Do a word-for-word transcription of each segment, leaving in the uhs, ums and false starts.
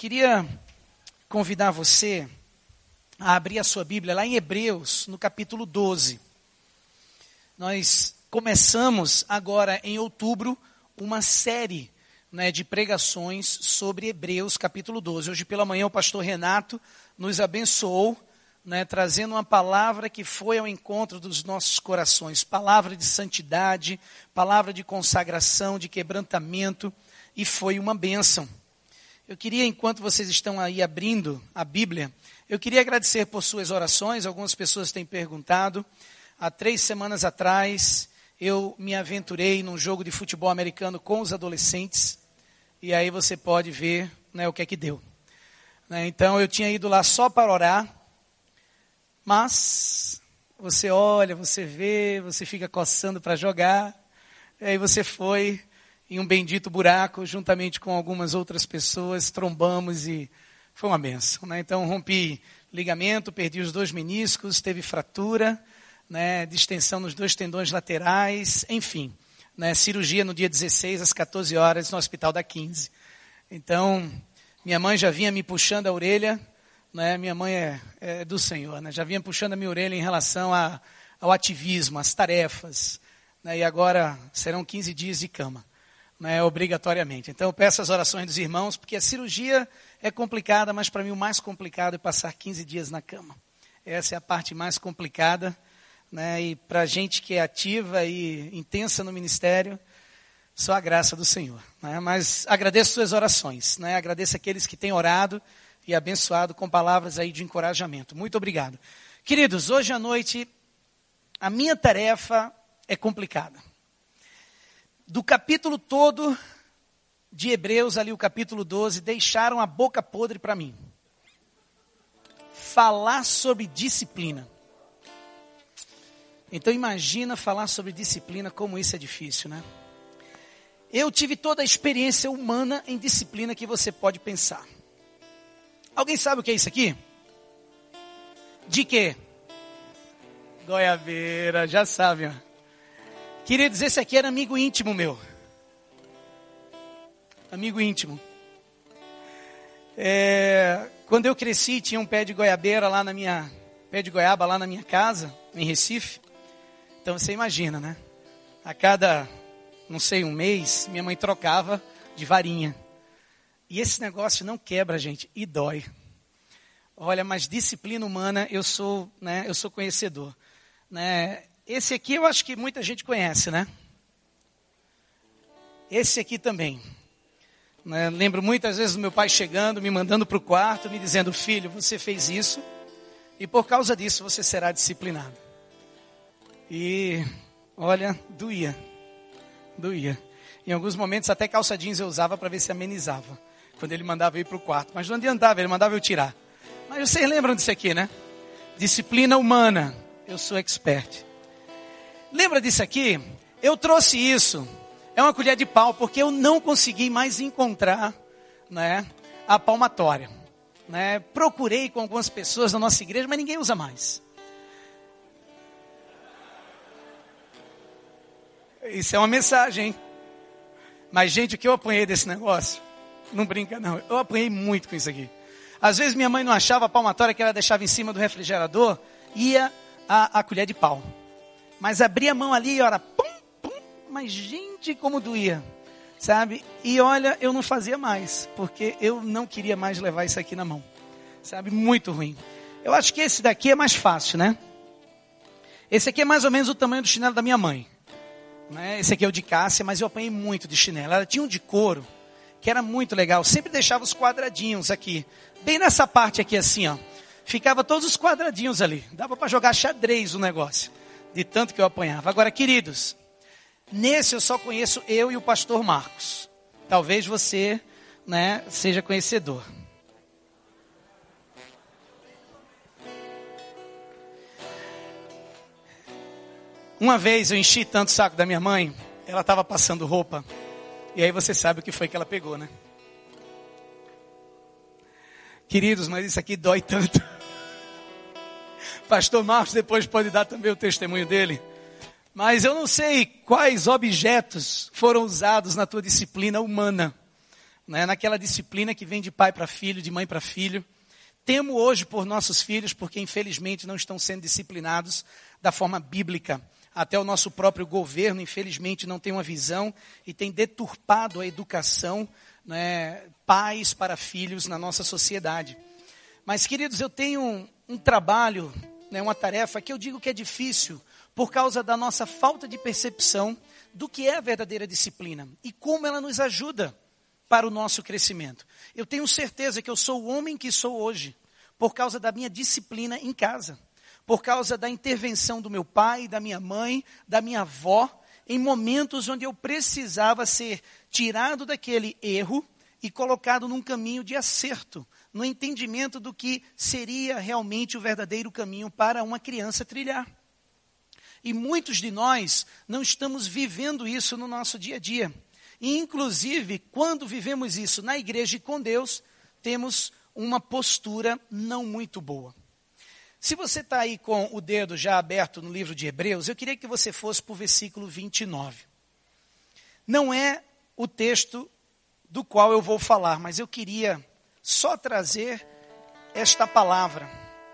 queria convidar você a abrir a sua Bíblia lá em Hebreus, no capítulo doze. Nós começamos agora em outubro uma série, né, de pregações sobre Hebreus, capítulo doze. Hoje pela manhã o pastor Renato nos abençoou, né, trazendo uma palavra que foi ao encontro dos nossos corações. Palavra de santidade, palavra de consagração, de quebrantamento, e foi uma bênção. Eu queria, enquanto vocês estão aí abrindo a Bíblia, eu queria agradecer por suas orações. Algumas pessoas têm perguntado. Há três semanas atrás, eu me aventurei num jogo de futebol americano com os adolescentes, e aí você pode ver, né, o que é que deu. Né, então, eu tinha ido lá só para orar, mas você olha, você vê, você fica coçando para jogar, e aí você foi em um bendito buraco, juntamente com algumas outras pessoas, trombamos e foi uma benção. Né? Então, rompi ligamento, perdi os dois meniscos, teve fratura, né, distensão nos dois tendões laterais, enfim. Né, cirurgia no dia dezesseis, às quatorze horas, no Hospital da quinze. Então, minha mãe já vinha me puxando a orelha, né, minha mãe é, é do Senhor, né, já vinha puxando a minha orelha em relação a, ao ativismo, às tarefas, né, e agora serão quinze dias de cama. Né, obrigatoriamente. Então eu peço as orações dos irmãos, porque a cirurgia é complicada, mas para mim o mais complicado é passar quinze dias na cama. Essa é a parte mais complicada, né, e para a gente que é ativa e intensa no ministério, só a graça do Senhor. Né, mas agradeço suas orações, né, agradeço aqueles que têm orado e abençoado com palavras aí de encorajamento. Muito obrigado. Queridos, hoje à noite a minha tarefa é complicada. Do capítulo todo de Hebreus, ali o capítulo doze, deixaram a boca podre para mim. Falar sobre disciplina. Então imagina falar sobre disciplina, como isso é difícil, né? Eu tive toda a experiência humana em disciplina que você pode pensar. Alguém sabe o que é isso aqui? De quê? Goiabeira, já sabe, ó. Queridos, esse aqui era amigo íntimo meu. Amigo íntimo. É, quando eu cresci, tinha um pé de goiabeira lá na minha... Pé de goiaba lá na minha casa, em Recife. Então você imagina, né? A cada, não sei, um mês, minha mãe trocava de varinha. E esse negócio não quebra, gente, e dói. Olha, mas disciplina humana, eu sou, né, eu sou conhecedor. Né? Esse aqui eu acho que muita gente conhece, né? Esse aqui também. Né? Lembro muitas vezes do meu pai chegando, me mandando para o quarto, me dizendo: filho, você fez isso e por causa disso você será disciplinado. E, olha, doía. Doía. Em alguns momentos até calça jeans eu usava para ver se amenizava. Quando ele mandava eu ir para o quarto. Mas não adiantava, ele mandava eu tirar. Mas vocês lembram disso aqui, né? Disciplina humana. Eu sou expert. Lembra disso aqui? Eu trouxe isso. É uma colher de pau, porque eu não consegui mais encontrar, né, a palmatória. Né? Procurei com algumas pessoas na nossa igreja, mas ninguém usa mais. Isso é uma mensagem, hein? Mas, gente, o que eu apanhei desse negócio? Não brinca, não. Eu apanhei muito com isso aqui. Às vezes minha mãe não achava a palmatória que ela deixava em cima do refrigerador, ia a, a colher de pau. Mas abria a mão ali e ora, pum, pum, mas gente, como doía, sabe? E olha, eu não fazia mais, porque eu não queria mais levar isso aqui na mão, sabe? Muito ruim. Eu acho que esse daqui é mais fácil, né? Esse aqui é mais ou menos o tamanho do chinelo da minha mãe. Né? Esse aqui é o de Cássia, mas eu apanhei muito de chinelo. Ela tinha um de couro, que era muito legal, sempre deixava os quadradinhos aqui, bem nessa parte aqui assim, ó. Ficava todos os quadradinhos ali, dava para jogar xadrez o negócio. De tanto que eu apanhava. Agora, queridos, nesse eu só conheço eu e o pastor Marcos. Talvez você, né, seja conhecedor. Uma vez eu enchi tanto o saco da minha mãe, ela estava passando roupa, e aí você sabe o que foi que ela pegou, né? Queridos, mas isso aqui dói tanto. Pastor Marcos depois pode dar também o testemunho dele. Mas eu não sei quais objetos foram usados na tua disciplina humana. né? Naquela disciplina que vem de pai para filho, de mãe para filho. Temo hoje por nossos filhos, porque infelizmente não estão sendo disciplinados da forma bíblica. Até o nosso próprio governo, infelizmente, não tem uma visão e tem deturpado a educação, né, pais para filhos na nossa sociedade. Mas, queridos, eu tenho um, um trabalho, né, uma tarefa que eu digo que é difícil por causa da nossa falta de percepção do que é a verdadeira disciplina e como ela nos ajuda para o nosso crescimento. Eu tenho certeza que eu sou o homem que sou hoje por causa da minha disciplina em casa. Por causa da intervenção do meu pai, da minha mãe, da minha avó, em momentos onde eu precisava ser tirado daquele erro e colocado num caminho de acerto, no entendimento do que seria realmente o verdadeiro caminho para uma criança trilhar. E muitos de nós não estamos vivendo isso no nosso dia a dia. E, inclusive, quando vivemos isso na igreja e com Deus, temos uma postura não muito boa. Se você está aí com o dedo já aberto no livro de Hebreus, eu queria que você fosse para o versículo vinte e nove. Não é o texto do qual eu vou falar, mas eu queria só trazer esta palavra.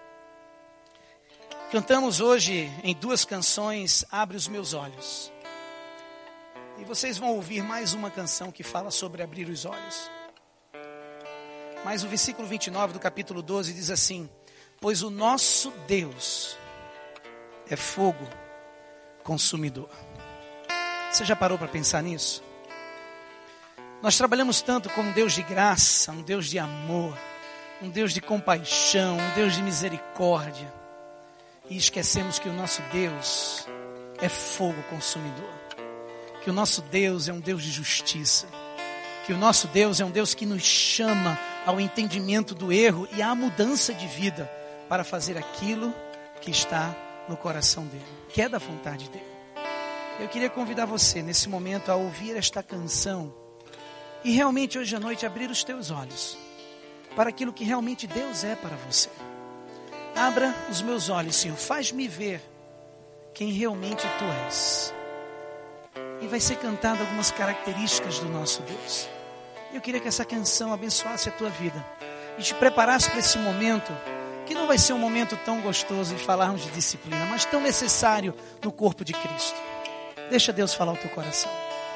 Cantamos hoje em duas canções, Abre os Meus Olhos. E vocês vão ouvir mais uma canção que fala sobre abrir os olhos. Mas o versículo vinte e nove do capítulo doze diz assim: pois o nosso Deus é fogo consumidor. Você já parou para pensar nisso? Nós trabalhamos tanto com um Deus de graça, um Deus de amor, um Deus de compaixão, um Deus de misericórdia. E esquecemos que o nosso Deus é fogo consumidor. Que o nosso Deus é um Deus de justiça. Que o nosso Deus é um Deus que nos chama ao entendimento do erro e à mudança de vida, para fazer aquilo que está no coração dele, que é da vontade dele. Eu queria convidar você, nesse momento, a ouvir esta canção e realmente hoje à noite abrir os teus olhos para aquilo que realmente Deus é para você. Abra os meus olhos, Senhor, faz-me ver quem realmente Tu és. E vai ser cantada algumas características do nosso Deus. Eu queria que essa canção abençoasse a tua vida e te preparasse para esse momento, que não vai ser um momento tão gostoso de falarmos de disciplina, mas tão necessário no corpo de Cristo. Deixa Deus falar o teu coração.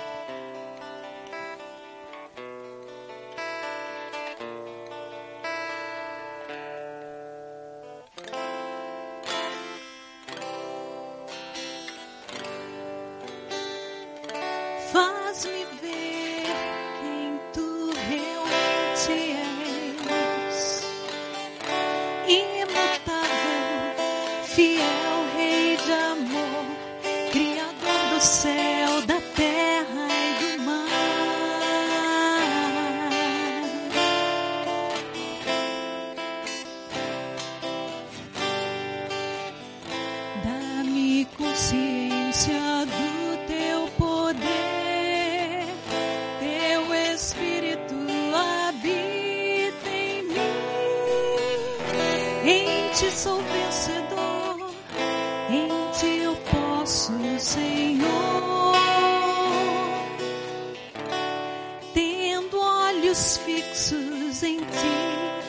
Faz-me ver quem Tu realmente és, imutável, fiel Rei de amor, Criador do céu, da terra e do mar. Dá-me consciência do Teu poder, Teu Espírito habita em mim. Em Ti sou vencedor, em Ti eu posso, Senhor. Tendo olhos fixos em Ti,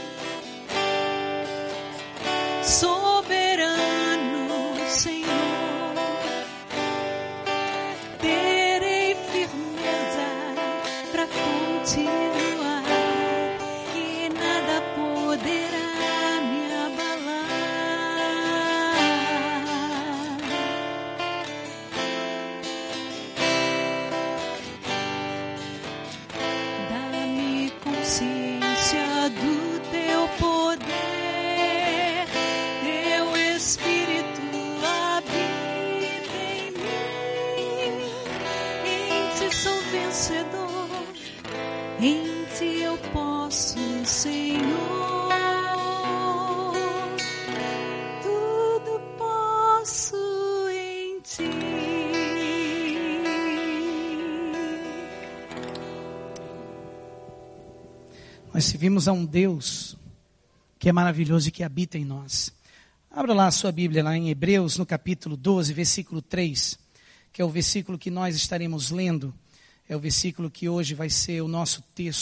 soberano Senhor, terei firmeza para continuar e nada poderá me abalar. Dá-me consciência do Teu poder, Teu Espírito habita em mim. Em Ti sou vencedor, em Ti eu posso, Senhor. Tudo posso em Ti. Nós servimos a um Deus que é maravilhoso e que habita em nós. Abra lá a sua Bíblia, lá em Hebreus, no capítulo doze, versículo três, que é o versículo que nós estaremos lendo. É o versículo que hoje vai ser o nosso texto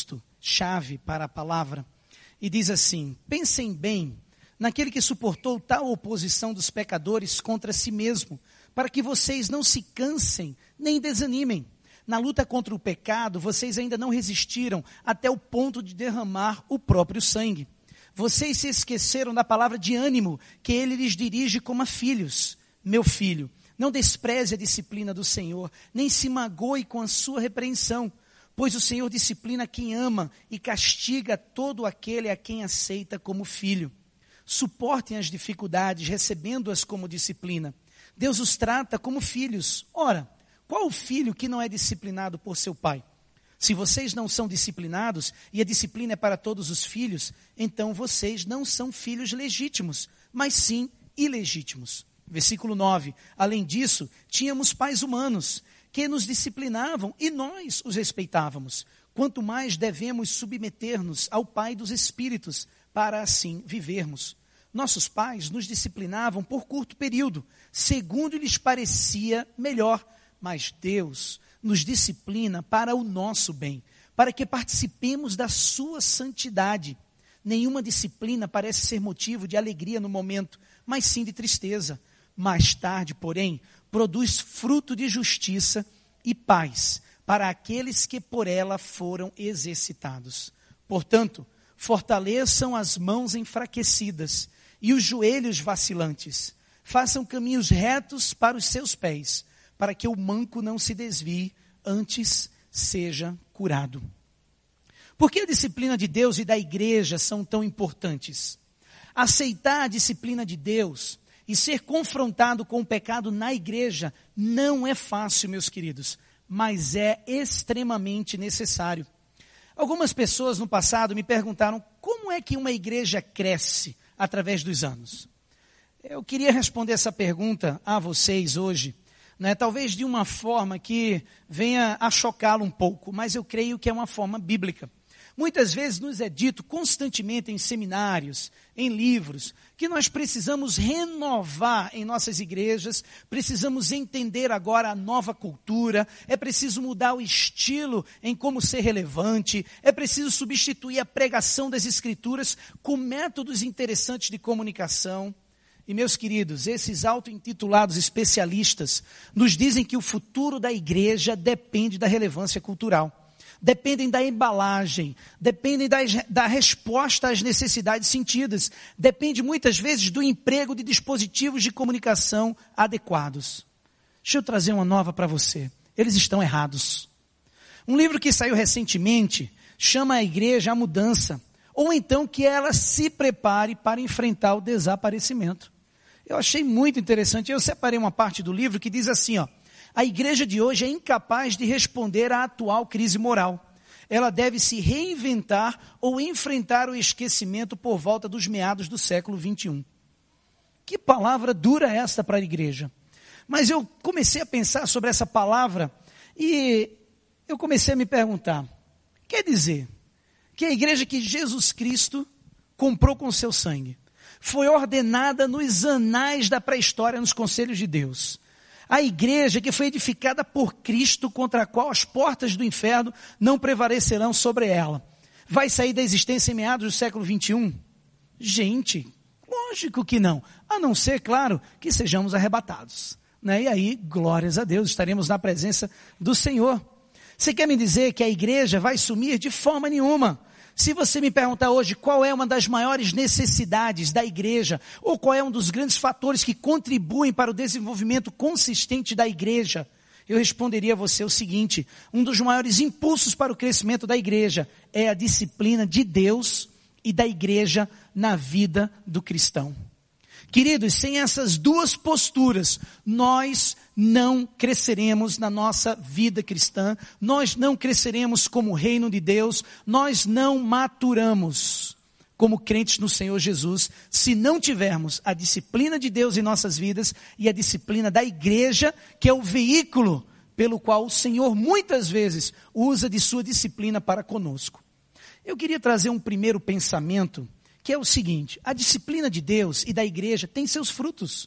chave para a palavra, e diz assim: pensem bem naquele que suportou tal oposição dos pecadores contra si mesmo, para que vocês não se cansem nem desanimem. Na luta contra o pecado, vocês ainda não resistiram até o ponto de derramar o próprio sangue. Vocês se esqueceram da palavra de ânimo que ele lhes dirige como a filhos. Meu filho, não despreze a disciplina do Senhor, nem se magoe com a sua repreensão, pois o Senhor disciplina quem ama e castiga todo aquele a quem aceita como filho. Suportem as dificuldades, recebendo-as como disciplina. Deus os trata como filhos. Ora, qual o filho que não é disciplinado por seu pai? Se vocês não são disciplinados, e a disciplina é para todos os filhos, então vocês não são filhos legítimos, mas sim ilegítimos. Versículo nove. Além disso, tínhamos pais humanos, que nos disciplinavam e nós os respeitávamos. Quanto mais devemos submeter-nos ao Pai dos Espíritos, para assim vivermos. Nossos pais nos disciplinavam por curto período, segundo lhes parecia melhor, mas Deus nos disciplina para o nosso bem, para que participemos da sua santidade. Nenhuma disciplina parece ser motivo de alegria no momento, mas sim de tristeza. Mais tarde, porém, produz fruto de justiça e paz para aqueles que por ela foram exercitados. Portanto, fortaleçam as mãos enfraquecidas e os joelhos vacilantes. Façam caminhos retos para os seus pés, para que o manco não se desvie, antes seja curado. Por que a disciplina de Deus e da igreja são tão importantes? Aceitar a disciplina de Deus e ser confrontado com o pecado na igreja não é fácil, meus queridos, mas é extremamente necessário. Algumas pessoas no passado me perguntaram como é que uma igreja cresce através dos anos. Eu queria responder essa pergunta a vocês hoje, né, talvez de uma forma que venha a chocá-lo um pouco, mas eu creio que é uma forma bíblica. Muitas vezes nos é dito constantemente em seminários, em livros, que nós precisamos renovar em nossas igrejas, precisamos entender agora a nova cultura, é preciso mudar o estilo em como ser relevante, é preciso substituir a pregação das escrituras com métodos interessantes de comunicação. E meus queridos, esses auto-intitulados especialistas nos dizem que o futuro da igreja depende da relevância cultural. Dependem da embalagem, dependem da, da resposta às necessidades sentidas, depende muitas vezes do emprego de dispositivos de comunicação adequados. Deixa eu trazer uma nova para você. Eles estão errados. Um livro que saiu recentemente chama a igreja à mudança, ou então que ela se prepare para enfrentar o desaparecimento. Eu achei muito interessante, eu separei uma parte do livro que diz assim, ó: a igreja de hoje é incapaz de responder à atual crise moral. Ela deve se reinventar ou enfrentar o esquecimento por volta dos meados do século vinte e um. Que palavra dura esta para a igreja. Mas eu comecei a pensar sobre essa palavra e eu comecei a me perguntar, quer dizer que a igreja que Jesus Cristo comprou com seu sangue, foi ordenada nos anais da pré-história, nos conselhos de Deus, a igreja que foi edificada por Cristo, contra a qual as portas do inferno não prevalecerão sobre ela, vai sair da existência em meados do século vinte e um? Gente, lógico que não, a não ser, claro, que sejamos arrebatados, né? E aí, glórias a Deus, estaremos na presença do Senhor. Você quer me dizer que a igreja vai sumir? De forma nenhuma. Se você me perguntar hoje qual é uma das maiores necessidades da igreja, ou qual é um dos grandes fatores que contribuem para o desenvolvimento consistente da igreja, eu responderia a você o seguinte: um dos maiores impulsos para o crescimento da igreja é a disciplina de Deus e da igreja na vida do cristão. Queridos, sem essas duas posturas, nós não cresceremos na nossa vida cristã, nós não cresceremos como reino de Deus, nós não maturamos como crentes no Senhor Jesus, se não tivermos a disciplina de Deus em nossas vidas e a disciplina da igreja, que é o veículo pelo qual o Senhor muitas vezes usa de sua disciplina para conosco. Eu queria trazer um primeiro pensamento, que é o seguinte: a disciplina de Deus e da igreja tem seus frutos.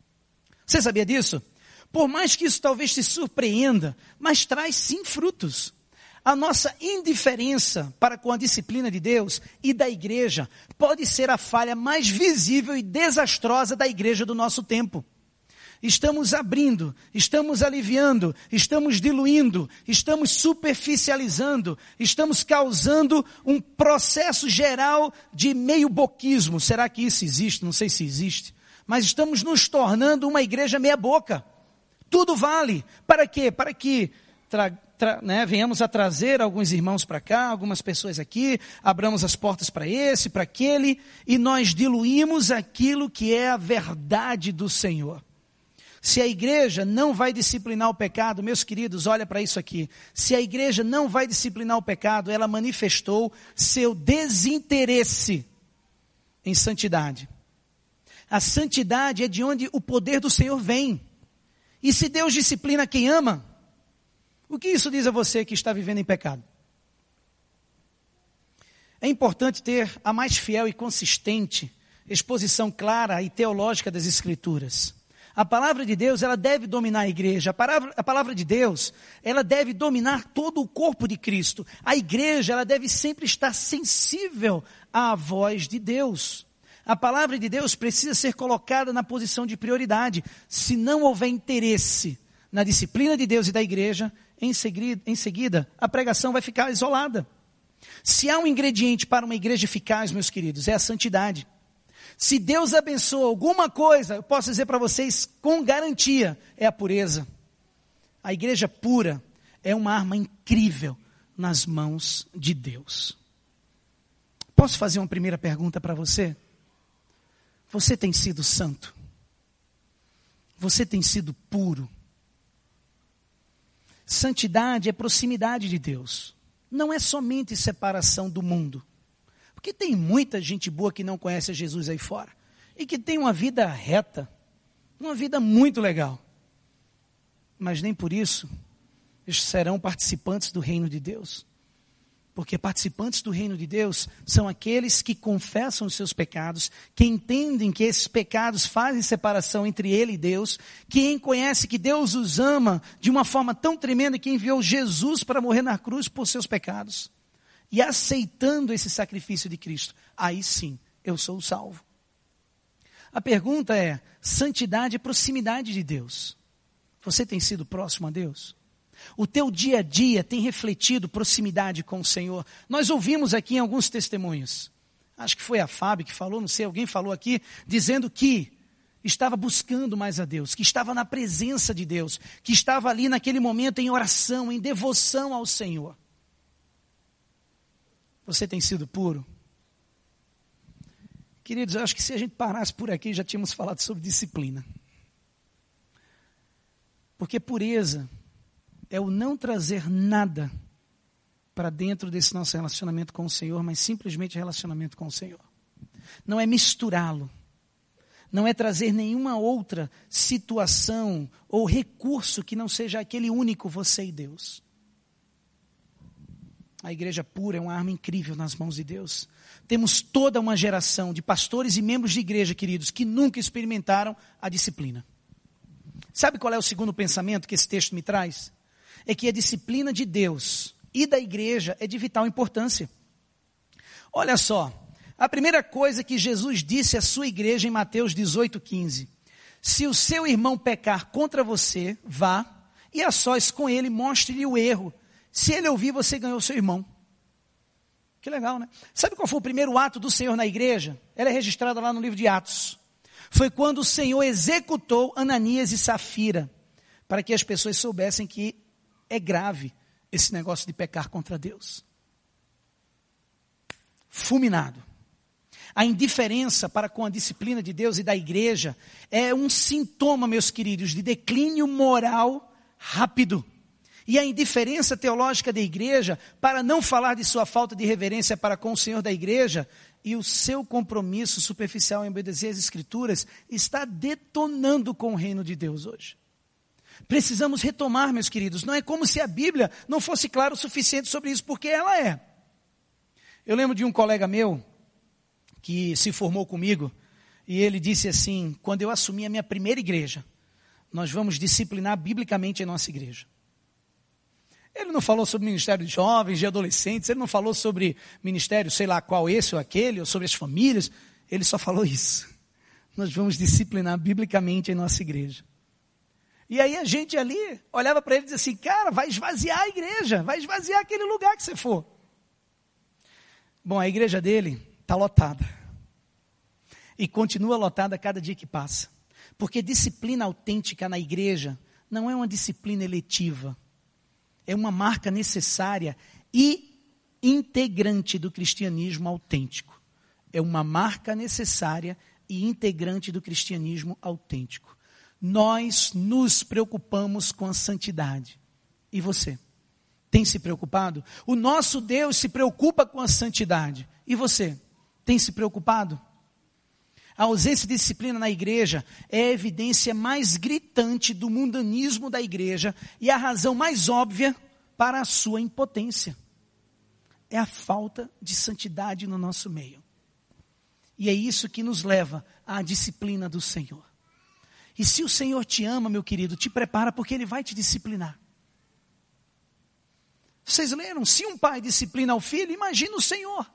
Você sabia disso? Por mais que isso talvez te surpreenda, mas traz sim frutos. A nossa indiferença para com a disciplina de Deus e da igreja pode ser a falha mais visível e desastrosa da igreja do nosso tempo. Estamos abrindo, estamos aliviando, estamos diluindo, estamos superficializando, estamos causando um processo geral de meio-boquismo. Será que isso existe? Não sei se existe. Mas estamos nos tornando uma igreja meia-boca. Tudo vale. Para quê? Para que tra, tra, né, venhamos a trazer alguns irmãos para cá, algumas pessoas aqui, abramos as portas para esse, para aquele, e nós diluímos aquilo que é a verdade do Senhor. Se a igreja não vai disciplinar o pecado, meus queridos, olha para isso aqui. Se a igreja não vai disciplinar o pecado, ela manifestou seu desinteresse em santidade. A santidade é de onde o poder do Senhor vem. E se Deus disciplina quem ama, o que isso diz a você que está vivendo em pecado? É importante ter a mais fiel e consistente exposição clara e teológica das Escrituras. A palavra de Deus, ela deve dominar a igreja. A palavra, a palavra de Deus, ela deve dominar todo o corpo de Cristo. A igreja, ela deve sempre estar sensível à voz de Deus. A palavra de Deus precisa ser colocada na posição de prioridade. Se não houver interesse na disciplina de Deus e da igreja, em seguida, em seguida a pregação vai ficar isolada. Se há um ingrediente para uma igreja eficaz, meus queridos, é a santidade. Se Deus abençoa alguma coisa, eu posso dizer para vocês com garantia, é a pureza. A igreja pura é uma arma incrível nas mãos de Deus. Posso fazer uma primeira pergunta para você? Você tem sido santo? Você tem sido puro? Santidade é proximidade de Deus. Não é somente separação do mundo. Porque tem muita gente boa que não conhece Jesus aí fora. E que tem uma vida reta. Uma vida muito legal. Mas nem por isso eles serão participantes do reino de Deus. Porque participantes do reino de Deus são aqueles que confessam os seus pecados, que entendem que esses pecados fazem separação entre ele e Deus, que conhece que Deus os ama de uma forma tão tremenda que enviou Jesus para morrer na cruz por seus pecados. E aceitando esse sacrifício de Cristo, aí sim, eu sou salvo. A pergunta é, santidade é proximidade de Deus. Você tem sido próximo a Deus? O teu dia a dia tem refletido proximidade com o Senhor? Nós ouvimos aqui em alguns testemunhos. Acho que foi a Fábio que falou, não sei, alguém falou aqui, dizendo que estava buscando mais a Deus, que estava na presença de Deus, que estava ali naquele momento em oração, em devoção ao Senhor. Você tem sido puro? Queridos, eu acho que se a gente parasse por aqui, já tínhamos falado sobre disciplina. Porque pureza é o não trazer nada para dentro desse nosso relacionamento com o Senhor, mas simplesmente relacionamento com o Senhor. Não é misturá-lo. Não é trazer nenhuma outra situação ou recurso que não seja aquele único você e Deus. A igreja pura é uma arma incrível nas mãos de Deus. Temos toda uma geração de pastores e membros de igreja, queridos, que nunca experimentaram a disciplina. Sabe qual é o segundo pensamento que esse texto me traz? É que a disciplina de Deus e da igreja é de vital importância. Olha só, a primeira coisa que Jesus disse à sua igreja em Mateus dezoito, quinze. Se o seu irmão pecar contra você, vá e a sós com ele mostre-lhe o erro. Se ele ouvir, você ganhou seu irmão. Que legal, né? Sabe qual foi o primeiro ato do Senhor na igreja? Ela é registrada lá no livro de Atos. Foi quando o Senhor executou Ananias e Safira, para que as pessoas soubessem que é grave esse negócio de pecar contra Deus. Fulminado. A indiferença para com a disciplina de Deus e da igreja é um sintoma, meus queridos, de declínio moral rápido. E a indiferença teológica da igreja, para não falar de sua falta de reverência para com o Senhor da igreja, e o seu compromisso superficial em obedecer às Escrituras, está detonando com o reino de Deus hoje. Precisamos retomar, meus queridos. Não é como se a Bíblia não fosse clara o suficiente sobre isso, porque ela é. Eu lembro de um colega meu, que se formou comigo, e ele disse assim, quando eu assumi a minha primeira igreja, nós vamos disciplinar biblicamente a nossa igreja. Ele não falou sobre ministério de jovens, de adolescentes, ele não falou sobre ministério, sei lá qual esse ou aquele, ou sobre as famílias. Ele só falou isso. Nós vamos disciplinar biblicamente em nossa igreja. E aí a gente ali olhava para ele e dizia assim, cara, vai esvaziar a igreja, vai esvaziar aquele lugar que você for. Bom, a igreja dele está lotada. E continua lotada a cada dia que passa. Porque disciplina autêntica na igreja não é uma disciplina eletiva. É uma marca necessária e integrante do cristianismo autêntico. É uma marca necessária e integrante do cristianismo autêntico. Nós nos preocupamos com a santidade. E você? Tem se preocupado? O nosso Deus se preocupa com a santidade. E você? Tem se preocupado? A ausência de disciplina na igreja é a evidência mais gritante do mundanismo da igreja e a razão mais óbvia para a sua impotência. É a falta de santidade no nosso meio. E é isso que nos leva à disciplina do Senhor. E se o Senhor te ama, meu querido, te prepara porque Ele vai te disciplinar. Vocês leram? Se um pai disciplina o filho, imagina o Senhor.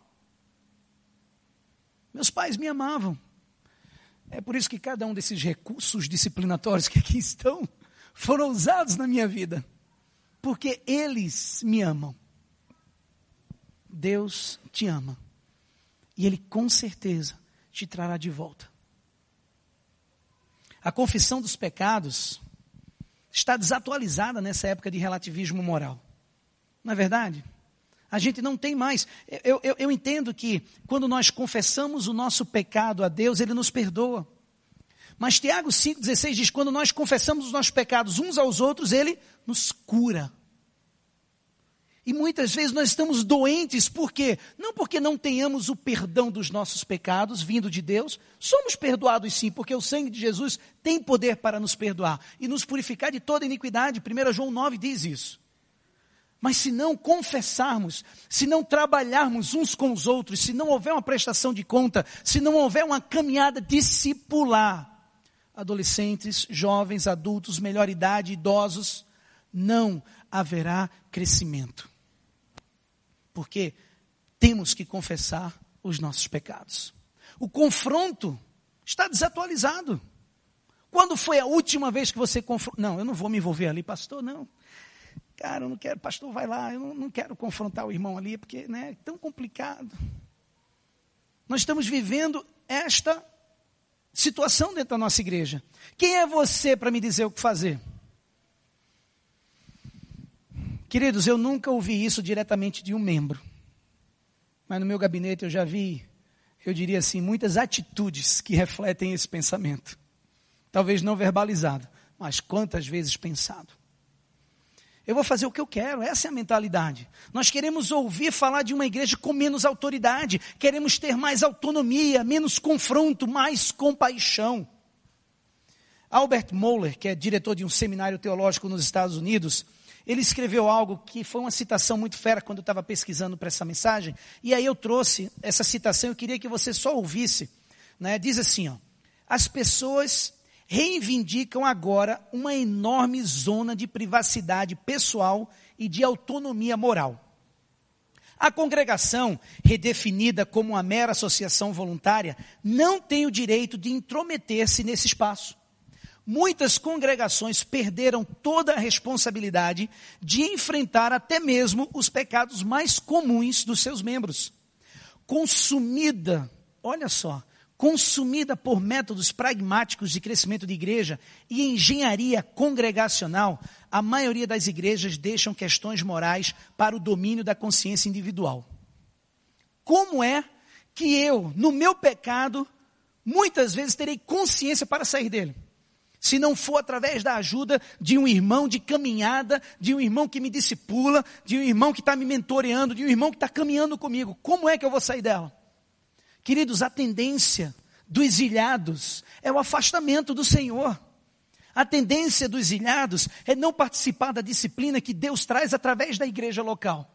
Meus pais me amavam. É por isso que cada um desses recursos disciplinatórios que aqui estão, foram usados na minha vida. Porque eles me amam. Deus te ama. E Ele com certeza te trará de volta. A confissão dos pecados está desatualizada nessa época de relativismo moral. Não é verdade? A gente não tem mais. Eu, eu, eu entendo que quando nós confessamos o nosso pecado a Deus, Ele nos perdoa. Mas Tiago cinco dezesseis diz, quando nós confessamos os nossos pecados uns aos outros, Ele nos cura. E muitas vezes nós estamos doentes, por quê? Não porque não tenhamos o perdão dos nossos pecados, vindo de Deus. Somos perdoados sim, porque o sangue de Jesus tem poder para nos perdoar e nos purificar de toda iniquidade. primeiro João nove diz isso. Mas se não confessarmos, se não trabalharmos uns com os outros, se não houver uma prestação de conta, se não houver uma caminhada discipular, adolescentes, jovens, adultos, melhor idade, idosos, não haverá crescimento. Porque temos que confessar os nossos pecados. O confronto está desatualizado. Quando foi a última vez que você confrontou? Não, eu não vou me envolver ali, pastor, não. Cara, eu não quero, pastor, vai lá, eu não, não quero confrontar o irmão ali, porque né, é tão complicado. Nós estamos vivendo esta situação dentro da nossa igreja. Quem é você para me dizer o que fazer? Queridos, eu nunca ouvi isso diretamente de um membro. Mas no meu gabinete eu já vi, eu diria assim, muitas atitudes que refletem esse pensamento. Talvez não verbalizado, mas quantas vezes pensado. Eu vou fazer o que eu quero, essa é a mentalidade. Nós queremos ouvir falar de uma igreja com menos autoridade, queremos ter mais autonomia, menos confronto, mais compaixão. Albert Mohler, que é diretor de um seminário teológico nos Estados Unidos, ele escreveu algo que foi uma citação muito fera quando eu estava pesquisando para essa mensagem, e aí eu trouxe essa citação, eu queria que você só ouvisse, né? Diz assim, ó, as pessoas reivindicam agora uma enorme zona de privacidade pessoal e de autonomia moral. A congregação, redefinida como uma mera associação voluntária, não tem o direito de intrometer-se nesse espaço. Muitas congregações perderam toda a responsabilidade de enfrentar até mesmo os pecados mais comuns dos seus membros. Consumida, olha só, consumida por métodos pragmáticos de crescimento de igreja e engenharia congregacional, a maioria das igrejas deixam questões morais para o domínio da consciência individual. Como é que eu, no meu pecado, muitas vezes terei consciência para sair dele? Se não for através da ajuda de um irmão de caminhada, de um irmão que me discipula, de um irmão que está me mentoreando, de um irmão que está caminhando comigo, como é que eu vou sair dela? Queridos, a tendência dos ilhados é o afastamento do Senhor. A tendência dos ilhados é não participar da disciplina que Deus traz através da igreja local.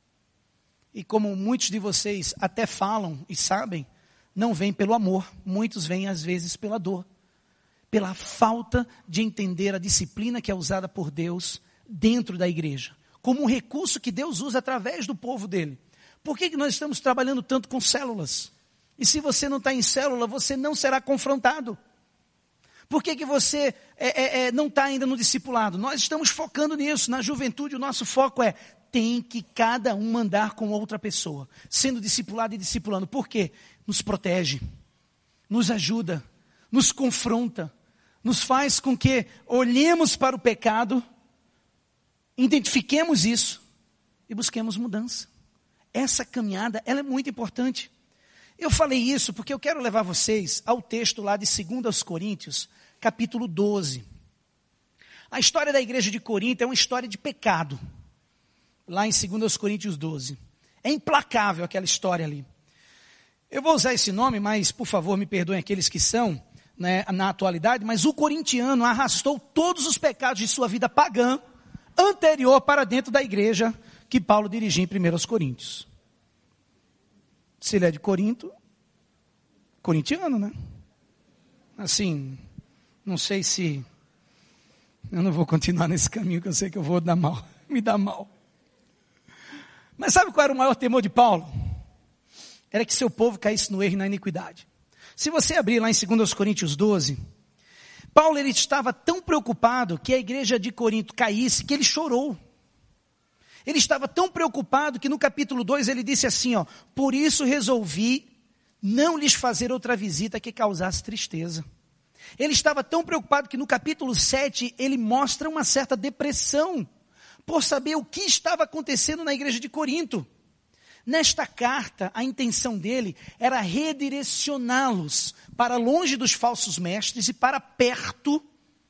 E como muitos de vocês até falam e sabem, não vem pelo amor, muitos vêm às vezes pela dor. Pela falta de entender a disciplina que é usada por Deus dentro da igreja. como um recurso que Deus usa através do povo dele. Por que que nós estamos trabalhando tanto com células? E se você não está em célula, você não será confrontado. Por que que você é, é, é, não está ainda no discipulado? Nós estamos focando nisso. Na juventude, o nosso foco é, tem que cada um andar com outra pessoa, sendo discipulado e discipulando. Por quê? Nos protege, nos ajuda, nos confronta, nos faz com que olhemos para o pecado, identifiquemos isso e busquemos mudança. Essa caminhada, ela é muito importante. Eu falei isso porque eu quero levar vocês ao texto lá de dois Coríntios, capítulo doze. A história da igreja de Corinto é uma história de pecado, lá em dois Coríntios doze. É implacável aquela história ali. Eu vou usar esse nome, mas por favor me perdoem aqueles que são, né, na atualidade, mas o corintiano arrastou todos os pecados de sua vida pagã anterior para dentro da igreja que Paulo dirigia em primeiro Coríntios. Se ele é de Corinto, corintiano, né? Assim, não sei se... Eu não vou continuar nesse caminho, que eu sei que eu vou dar mal, me dar mal. Mas sabe qual era o maior temor de Paulo? Era que seu povo caísse no erro e na iniquidade. Se você abrir lá em dois Coríntios doze, Paulo ele estava tão preocupado que a igreja de Corinto caísse, que ele chorou. Ele estava tão preocupado que no capítulo dois ele disse assim, ó, por isso resolvi não lhes fazer outra visita que causasse tristeza. Ele estava tão preocupado que no capítulo sete ele mostra uma certa depressão por saber o que estava acontecendo na igreja de Corinto. Nesta carta, a intenção dele era redirecioná-los para longe dos falsos mestres e para perto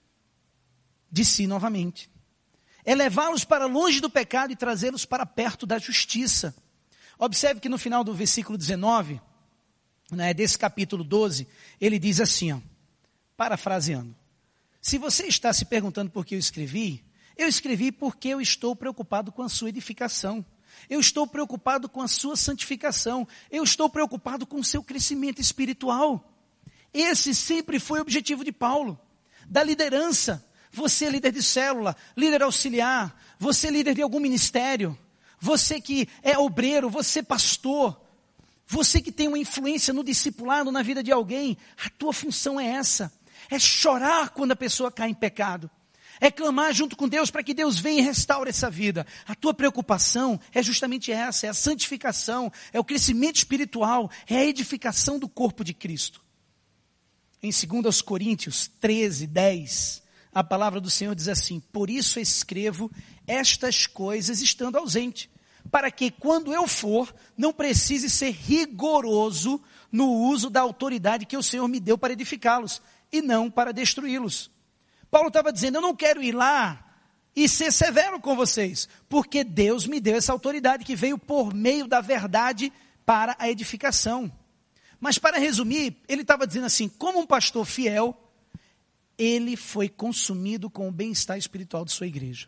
de si novamente. É levá-los para longe do pecado e trazê-los para perto da justiça. Observe que no final do versículo dezenove, né, desse capítulo doze, ele diz assim, ó, parafraseando. Se você está se perguntando por que eu escrevi, eu escrevi porque eu estou preocupado com a sua edificação. Eu estou preocupado com a sua santificação. Eu estou preocupado com o seu crescimento espiritual. Esse sempre foi o objetivo de Paulo, da liderança. Você é líder de célula, líder auxiliar, você é líder de algum ministério, você que é obreiro, você é pastor, você que tem uma influência no discipulado, na vida de alguém, a tua função é essa, é chorar quando a pessoa cai em pecado, é clamar junto com Deus para que Deus venha e restaure essa vida. A tua preocupação é justamente essa, é a santificação, é o crescimento espiritual, é a edificação do corpo de Cristo. Em dois Coríntios treze, dez, a palavra do Senhor diz assim, por isso escrevo estas coisas estando ausente, para que quando eu for, não precise ser rigoroso no uso da autoridade que o Senhor me deu para edificá-los, e não para destruí-los. Paulo estava dizendo, eu não quero ir lá e ser severo com vocês, porque Deus me deu essa autoridade que veio por meio da verdade para a edificação. Mas para resumir, ele estava dizendo assim, como um pastor fiel, ele foi consumido com o bem-estar espiritual de sua igreja.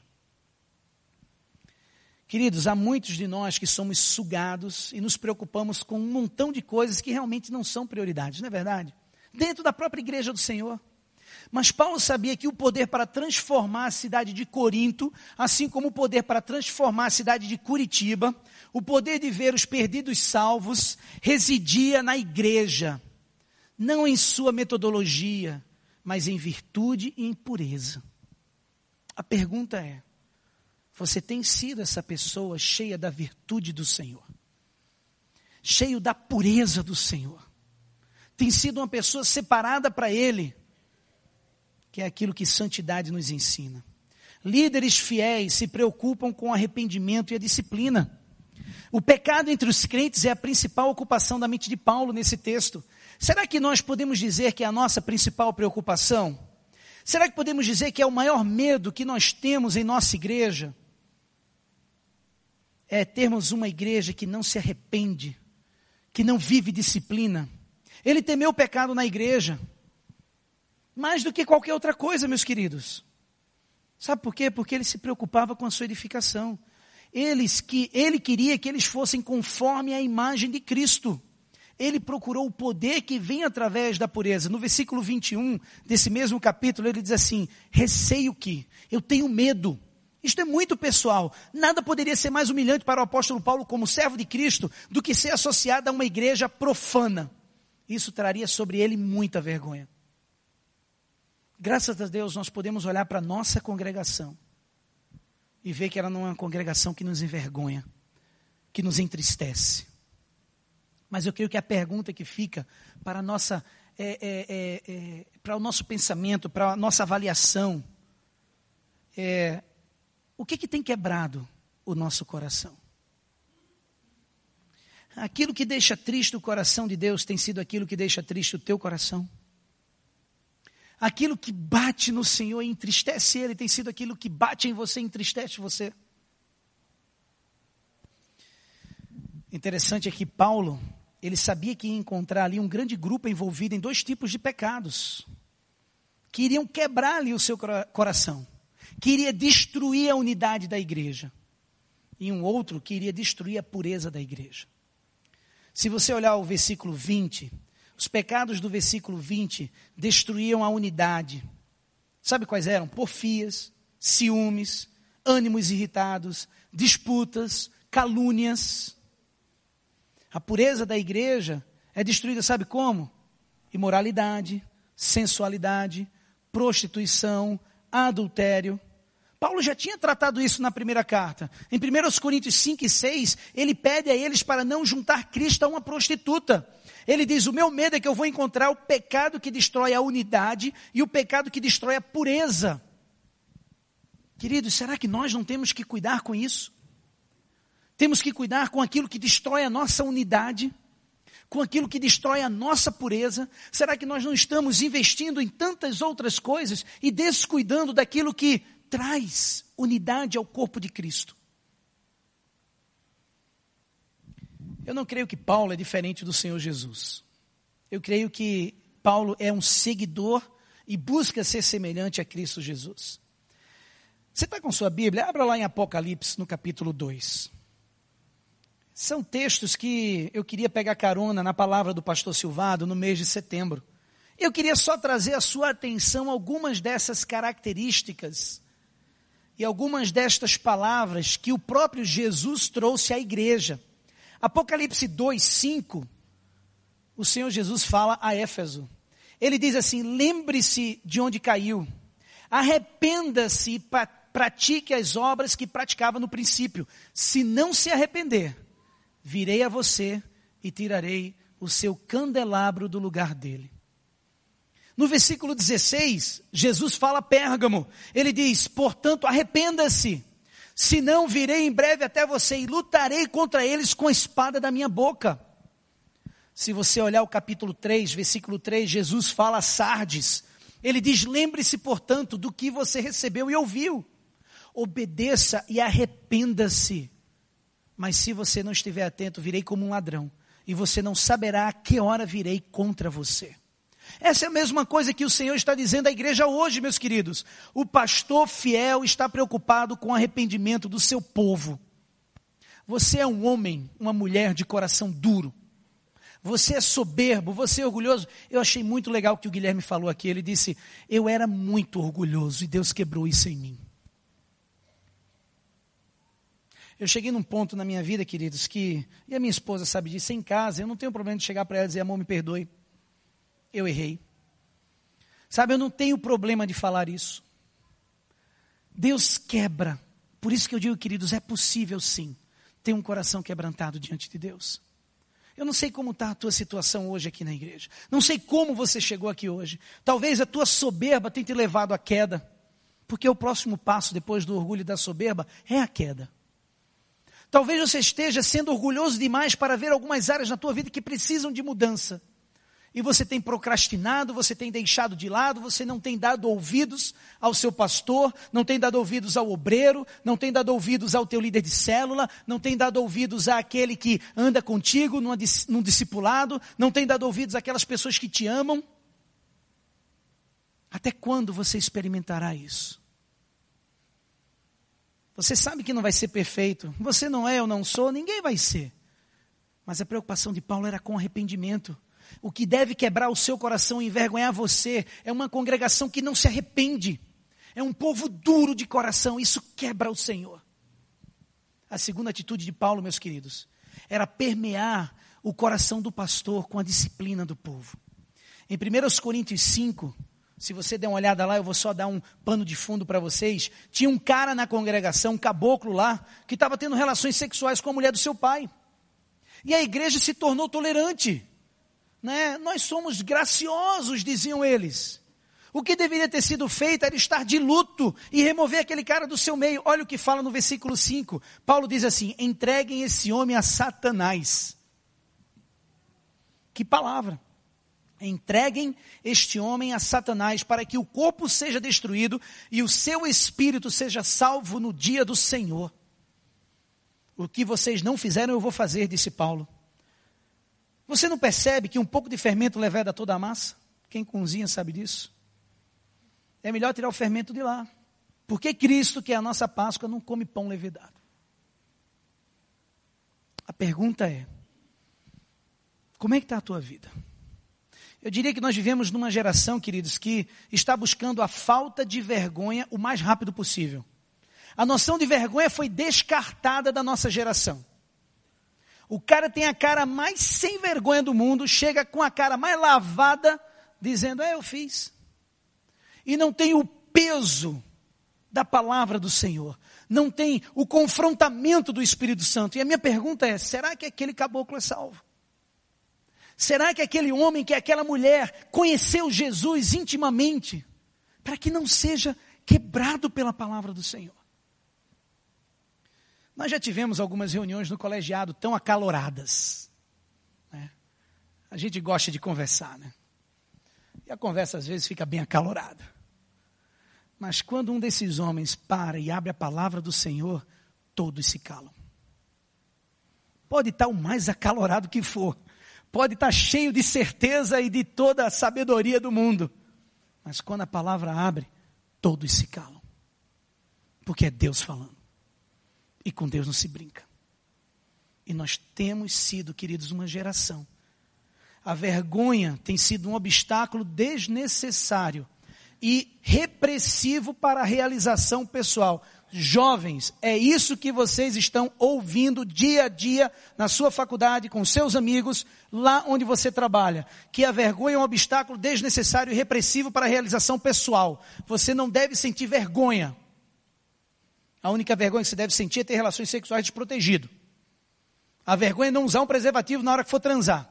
Queridos, há muitos de nós que somos sugados e nos preocupamos com um montão de coisas que realmente não são prioridades, não é verdade? Dentro da própria igreja do Senhor. Mas Paulo sabia que o poder para transformar a cidade de Corinto, assim como o poder para transformar a cidade de Curitiba, o poder de ver os perdidos salvos, residia na igreja, não em sua metodologia, mas em virtude e em pureza. A pergunta é, você tem sido essa pessoa cheia da virtude do Senhor? Cheio da pureza do Senhor? Tem sido uma pessoa separada para Ele? Que é aquilo que santidade nos ensina. Líderes fiéis se preocupam com o arrependimento e a disciplina. O pecado entre os crentes é a principal ocupação da mente de Paulo nesse texto. Será que nós podemos dizer que é a nossa principal preocupação? Será que podemos dizer que é o maior medo que nós temos em nossa igreja? É termos uma igreja que não se arrepende, que não vive disciplina. Ele temeu o pecado na igreja, mais do que qualquer outra coisa, meus queridos. Sabe por quê? Porque ele se preocupava com a sua edificação. Eles que, ele queria que eles fossem conforme a imagem de Cristo. Ele procurou o poder que vem através da pureza. No versículo vinte e um desse mesmo capítulo, ele diz assim, receio que, eu tenho medo Isto é muito pessoal. Nada poderia ser mais humilhante para o apóstolo Paulo como servo de Cristo do que ser associado a uma igreja profana. Isso traria sobre ele muita vergonha. Graças a Deus nós podemos olhar para a nossa congregação e ver que ela não é uma congregação que nos envergonha, que nos entristece. Mas eu creio que a pergunta que fica para, a nossa, é, é, é, é, para o nosso pensamento, para a nossa avaliação, é: o que, que tem quebrado o nosso coração? Aquilo que deixa triste o coração de Deus tem sido aquilo que deixa triste o teu coração? Aquilo que bate no Senhor e entristece Ele tem sido aquilo que bate em você e entristece você? Interessante é que Paulo, ele sabia que ia encontrar ali um grande grupo envolvido em dois tipos de pecados, que iriam quebrar ali o seu coração, que iria destruir a unidade da igreja, e um outro que iria destruir a pureza da igreja. Se você olhar o versículo vinte, os pecados do versículo vinte destruíam a unidade. Sabe quais eram? Porfias, ciúmes, ânimos irritados, disputas, calúnias. A pureza da igreja é destruída, sabe como? Imoralidade, sensualidade, prostituição, adultério. Paulo já tinha tratado isso na primeira carta. Em primeira Coríntios cinco e seis, ele pede a eles para não juntar Cristo a uma prostituta. Ele diz: o meu medo é que eu vou encontrar o pecado que destrói a unidade e o pecado que destrói a pureza. Queridos, será que nós não temos que cuidar com isso? Temos que cuidar com aquilo que destrói a nossa unidade, com aquilo que destrói a nossa pureza? Será que nós não estamos investindo em tantas outras coisas e descuidando daquilo que traz unidade ao corpo de Cristo? Eu não creio que Paulo é diferente do Senhor Jesus. Eu creio que Paulo é um seguidor e busca ser semelhante a Cristo Jesus. Você está com sua Bíblia? Abra lá em Apocalipse, no capítulo dois. São textos que eu queria pegar carona na palavra do pastor Silvado no mês de setembro. Eu queria só trazer a sua atenção a algumas dessas características e algumas destas palavras que o próprio Jesus trouxe à igreja. Apocalipse dois, cinco, o Senhor Jesus fala a Éfeso. Ele diz assim: lembre-se de onde caiu, arrependa-se e pratique as obras que praticava no princípio. Se não se arrepender, virei a você e tirarei o seu candelabro do lugar dele. No versículo dezesseis, Jesus fala a Pérgamo. Ele diz: portanto, arrependa-se, senão virei em breve até você e lutarei contra eles com a espada da minha boca. Se você olhar o capítulo três, versículo três, Jesus fala a Sardes. Ele diz: lembre-se, portanto, do que você recebeu e ouviu. Obedeça e arrependa-se. Mas se você não estiver atento, virei como um ladrão, e você não saberá a que hora virei contra você. Essa é a mesma coisa que o Senhor está dizendo à igreja hoje, meus queridos. O pastor fiel está preocupado com o arrependimento do seu povo. Você é um homem, uma mulher de coração duro. Você é soberbo, você é orgulhoso. Eu achei muito legal o que o Guilherme falou aqui. Ele disse: eu era muito orgulhoso e Deus quebrou isso em mim. Eu cheguei num ponto na minha vida, queridos, que, e a minha esposa sabe disso, em casa, eu não tenho problema de chegar para ela e dizer: amor, me perdoe, eu errei. Sabe, eu não tenho problema de falar isso. Deus quebra. Por isso que eu digo, queridos, é possível sim ter um coração quebrantado diante de Deus. Eu não sei como está a tua situação hoje aqui na igreja. Não sei como você chegou aqui hoje. Talvez a tua soberba tenha te levado à queda. Porque o próximo passo depois do orgulho e da soberba é a queda. Talvez você esteja sendo orgulhoso demais para ver algumas áreas na tua vida que precisam de mudança. E você tem procrastinado, você tem deixado de lado, você não tem dado ouvidos ao seu pastor, não tem dado ouvidos ao obreiro, não tem dado ouvidos ao teu líder de célula, não tem dado ouvidos àquele que anda contigo numa, num discipulado, não tem dado ouvidos àquelas pessoas que te amam. Até quando você experimentará isso? Você sabe que não vai ser perfeito. Você não é, eu não sou, ninguém vai ser. Mas a preocupação de Paulo era com arrependimento. O que deve quebrar o seu coração e envergonhar você é uma congregação que não se arrepende. É um povo duro de coração, isso quebra o Senhor. A segunda atitude de Paulo, meus queridos, era permear o coração do pastor com a disciplina do povo. Em primeira Coríntios cinco, se você der uma olhada lá, eu vou só dar um pano de fundo para vocês. Tinha um cara na congregação, um caboclo lá, que estava tendo relações sexuais com a mulher do seu pai. E a igreja se tornou tolerante. Né? Nós somos graciosos, diziam eles. O que deveria ter sido feito era estar de luto e remover aquele cara do seu meio. Olha o que fala no versículo cinco. Paulo diz assim: entreguem esse homem a Satanás. Que palavra! Entreguem este homem a Satanás para que o corpo seja destruído e o seu espírito seja salvo no dia do Senhor. O que vocês não fizeram eu vou fazer, disse Paulo. Você não percebe que um pouco de fermento leveda toda a massa? Quem cozinha sabe disso. É melhor tirar o fermento de lá. Porque Cristo, que é a nossa Páscoa, não come pão levedado. A pergunta é: como é que está a tua vida? Eu diria que nós vivemos numa geração, queridos, que está buscando a falta de vergonha o mais rápido possível. A noção de vergonha foi descartada da nossa geração. O cara tem a cara mais sem vergonha do mundo, chega com a cara mais lavada, dizendo: é, eu fiz. E não tem o peso da palavra do Senhor. Não tem o confrontamento do Espírito Santo. E a minha pergunta é: será que aquele caboclo é salvo? Será que aquele homem, que aquela mulher conheceu Jesus intimamente, para que não seja quebrado pela palavra do Senhor? Nós já tivemos algumas reuniões no colegiado tão acaloradas. Né? A gente gosta de conversar, né? E a conversa às vezes fica bem acalorada. Mas quando um desses homens para e abre a palavra do Senhor, todos se calam. Pode estar o mais acalorado que for. Pode estar cheio de certeza e de toda a sabedoria do mundo. Mas quando a palavra abre, todos se calam. Porque é Deus falando. E com Deus não se brinca. E nós temos sido, queridos, uma geração. A vergonha tem sido um obstáculo desnecessário e repressivo para a realização pessoal. Jovens, é isso que vocês estão ouvindo dia a dia na sua faculdade, com seus amigos, lá onde você trabalha. Que a vergonha é um obstáculo desnecessário e repressivo para a realização pessoal. Você não deve sentir vergonha. A única vergonha que você deve sentir é ter relações sexuais desprotegido. A vergonha é não usar um preservativo na hora que for transar.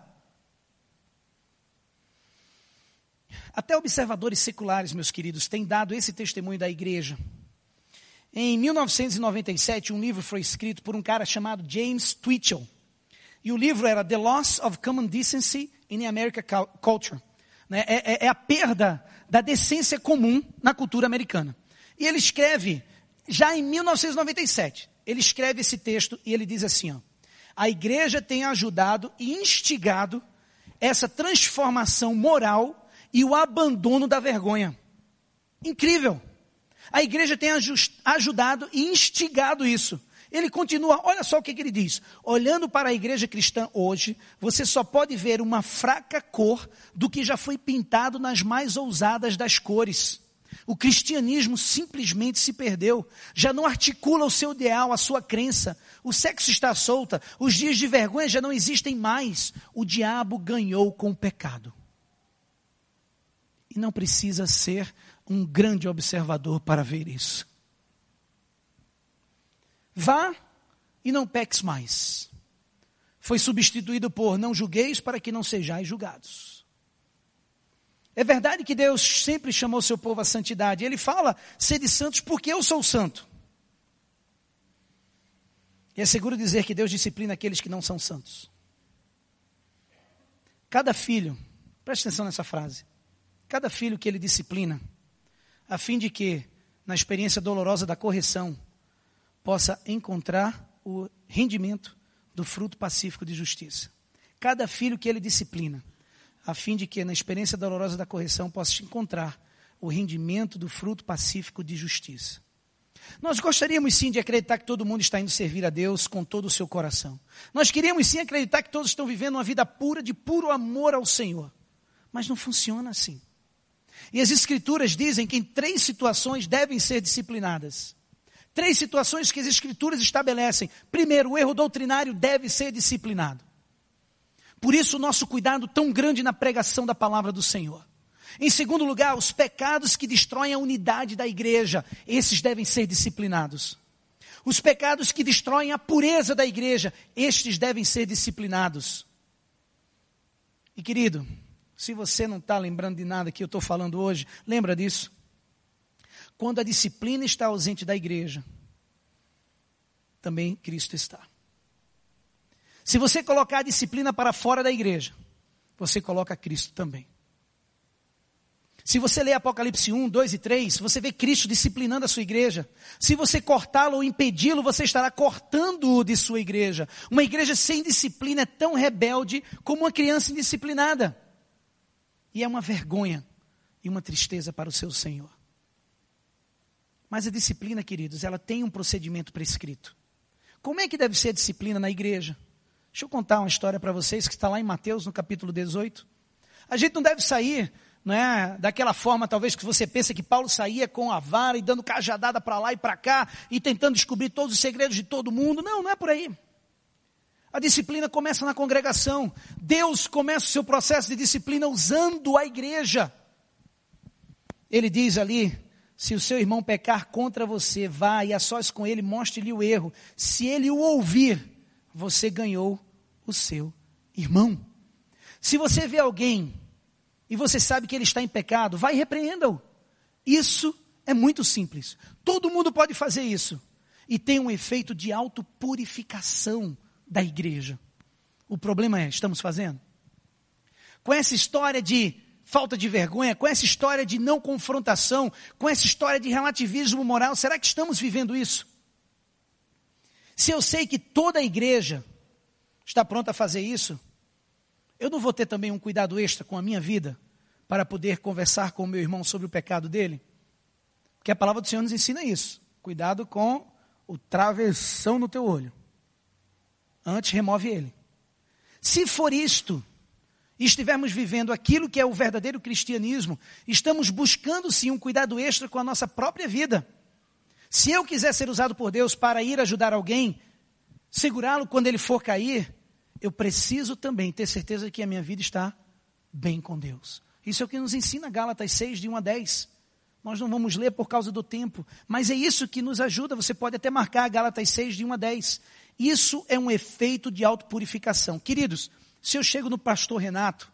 Até observadores seculares, meus queridos, têm dado esse testemunho da igreja. Em mil novecentos e noventa e sete, um livro foi escrito por um cara chamado James Twitchell. E o livro era The Loss of Common Decency in the American Culture. É, é, é a perda da decência comum na cultura americana. E ele escreve, já em mil novecentos e noventa e sete, ele escreve esse texto e ele diz assim, ó, a igreja tem ajudado e instigado essa transformação moral e o abandono da vergonha. Incrível! A igreja tem ajudado e instigado isso. Ele continua, olha só o que, que ele diz. Olhando para a igreja cristã hoje, você só pode ver uma fraca cor do que já foi pintado nas mais ousadas das cores. O cristianismo simplesmente se perdeu. Já não articula o seu ideal, a sua crença. O sexo está solta. Os dias de vergonha já não existem mais. O diabo ganhou com o pecado. E não precisa ser um grande observador para ver isso. Vá e não peques mais. Foi substituído por não julgueis para que não sejais julgados. É verdade que Deus sempre chamou seu povo à santidade. Ele fala, sede santos porque eu sou santo. E é seguro dizer que Deus disciplina aqueles que não são santos. Cada filho, preste atenção nessa frase. Cada filho que ele disciplina, a fim de que, na experiência dolorosa da correção, possa encontrar o rendimento do fruto pacífico de justiça. Cada filho que ele disciplina, a fim de que, na experiência dolorosa da correção, possa encontrar o rendimento do fruto pacífico de justiça. Nós gostaríamos sim de acreditar que todo mundo está indo servir a Deus com todo o seu coração. Nós queríamos sim acreditar que todos estão vivendo uma vida pura, de puro amor ao Senhor. Mas não funciona assim. E as Escrituras dizem que em três situações devem ser disciplinadas. Três situações que as Escrituras estabelecem. Primeiro, o erro doutrinário deve ser disciplinado. Por isso o nosso cuidado tão grande na pregação da palavra do Senhor. Em segundo lugar, os pecados que destroem a unidade da igreja, esses devem ser disciplinados. Os pecados que destroem a pureza da igreja, estes devem ser disciplinados. E querido, se você não está lembrando de nada que eu estou falando hoje, lembra disso? Quando a disciplina está ausente da igreja, também Cristo está. Se você colocar a disciplina para fora da igreja, você coloca Cristo também. Se você ler Apocalipse um, dois e três, você vê Cristo disciplinando a sua igreja. Se você cortá-lo ou impedi-lo, você estará cortando-o de sua igreja. Uma igreja sem disciplina é tão rebelde como uma criança indisciplinada. E é uma vergonha e uma tristeza para o seu Senhor. Mas a disciplina, queridos, ela tem um procedimento prescrito. Como é que deve ser a disciplina na igreja? Deixa eu contar uma história para vocês que está lá em Mateus, no capítulo dezoito. A gente não deve sair, não é, daquela forma talvez que você pensa que Paulo saía com a vara e dando cajadada para lá e para cá e tentando descobrir todos os segredos de todo mundo. Não, não é por aí. A disciplina começa na congregação. Deus começa o seu processo de disciplina usando a igreja. Ele diz ali, se o seu irmão pecar contra você, vá e a sós com ele, mostre-lhe o erro. Se ele o ouvir, você ganhou o seu irmão. Se você vê alguém e você sabe que ele está em pecado, vai e repreenda-o. Isso é muito simples. Todo mundo pode fazer isso. E tem um efeito de autopurificação da igreja. O problema é, estamos fazendo? Com essa história de falta de vergonha, com essa história de não confrontação, com essa história de relativismo moral, será que estamos vivendo isso? Se eu sei que toda a igreja está pronta a fazer isso, eu não vou ter também um cuidado extra com a minha vida para poder conversar com o meu irmão sobre o pecado dele? Porque a palavra do Senhor nos ensina isso. Cuidado com o travessão no teu olho. Antes remove ele. Se for isto, e estivermos vivendo aquilo que é o verdadeiro cristianismo, estamos buscando sim um cuidado extra com a nossa própria vida. Se eu quiser ser usado por Deus para ir ajudar alguém, segurá-lo quando ele for cair, eu preciso também ter certeza de que a minha vida está bem com Deus. Isso é o que nos ensina Gálatas seis, de um a dez. Nós não vamos ler por causa do tempo, mas é isso que nos ajuda. Você pode até marcar Gálatas seis, de um a dez. Isso é um efeito de autopurificação. Queridos, se eu chego no pastor Renato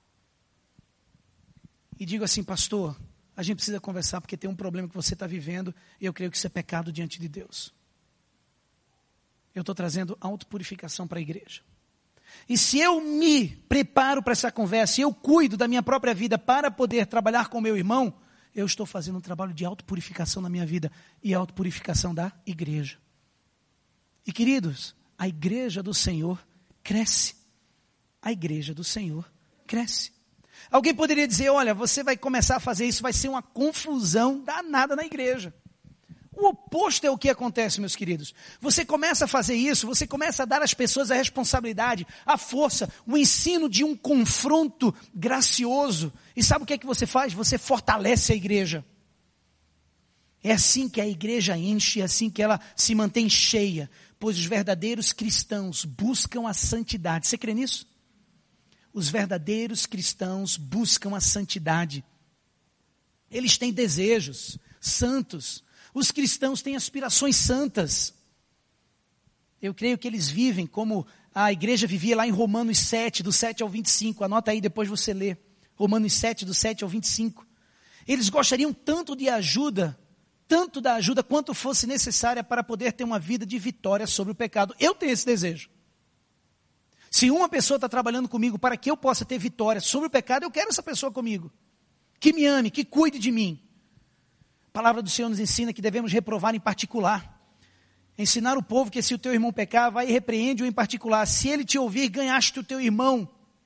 e digo assim, pastor, a gente precisa conversar porque tem um problema que você está vivendo e eu creio que isso é pecado diante de Deus. Eu estou trazendo autopurificação para a igreja. E se eu me preparo para essa conversa e eu cuido da minha própria vida para poder trabalhar com o meu irmão, eu estou fazendo um trabalho de autopurificação na minha vida e autopurificação da igreja. E queridos, a igreja do Senhor cresce. A igreja do Senhor cresce. Alguém poderia dizer, olha, você vai começar a fazer isso, vai ser uma confusão danada na igreja. O oposto é o que acontece, meus queridos. Você começa a fazer isso, você começa a dar às pessoas a responsabilidade, a força, o ensino de um confronto gracioso. E sabe o que é que você faz? Você fortalece a igreja. É assim que a igreja enche, é assim que ela se mantém cheia. Pois os verdadeiros cristãos buscam a santidade. Você crê nisso? Os verdadeiros cristãos buscam a santidade. Eles têm desejos santos. Os cristãos têm aspirações santas. Eu creio que eles vivem como a igreja vivia lá em Romanos sete, do sete ao vinte e cinco. Anota aí, depois você lê. Romanos sete, do sete ao vinte e cinco. Eles gostariam tanto de ajuda, tanto da ajuda quanto fosse necessária para poder ter uma vida de vitória sobre o pecado. Eu tenho esse desejo. Se uma pessoa está trabalhando comigo para que eu possa ter vitória sobre o pecado, eu quero essa pessoa comigo. Que me ame, que cuide de mim. A palavra do Senhor nos ensina que devemos reprovar em particular. Ensinar o povo que se o teu irmão pecar, vai e repreende-o em particular. Se ele te ouvir, ganhaste o teu irmão.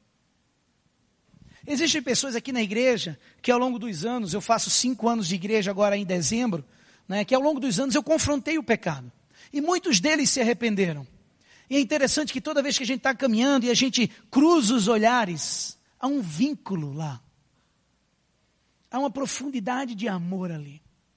Existem pessoas aqui na igreja que ao longo dos anos, eu faço cinco anos de igreja agora em dezembro, né, que ao longo dos anos eu confrontei o pecado. E muitos deles se arrependeram. E é interessante que toda vez que a gente está caminhando e a gente cruza os olhares, há um vínculo lá. Há uma profundidade de amor ali.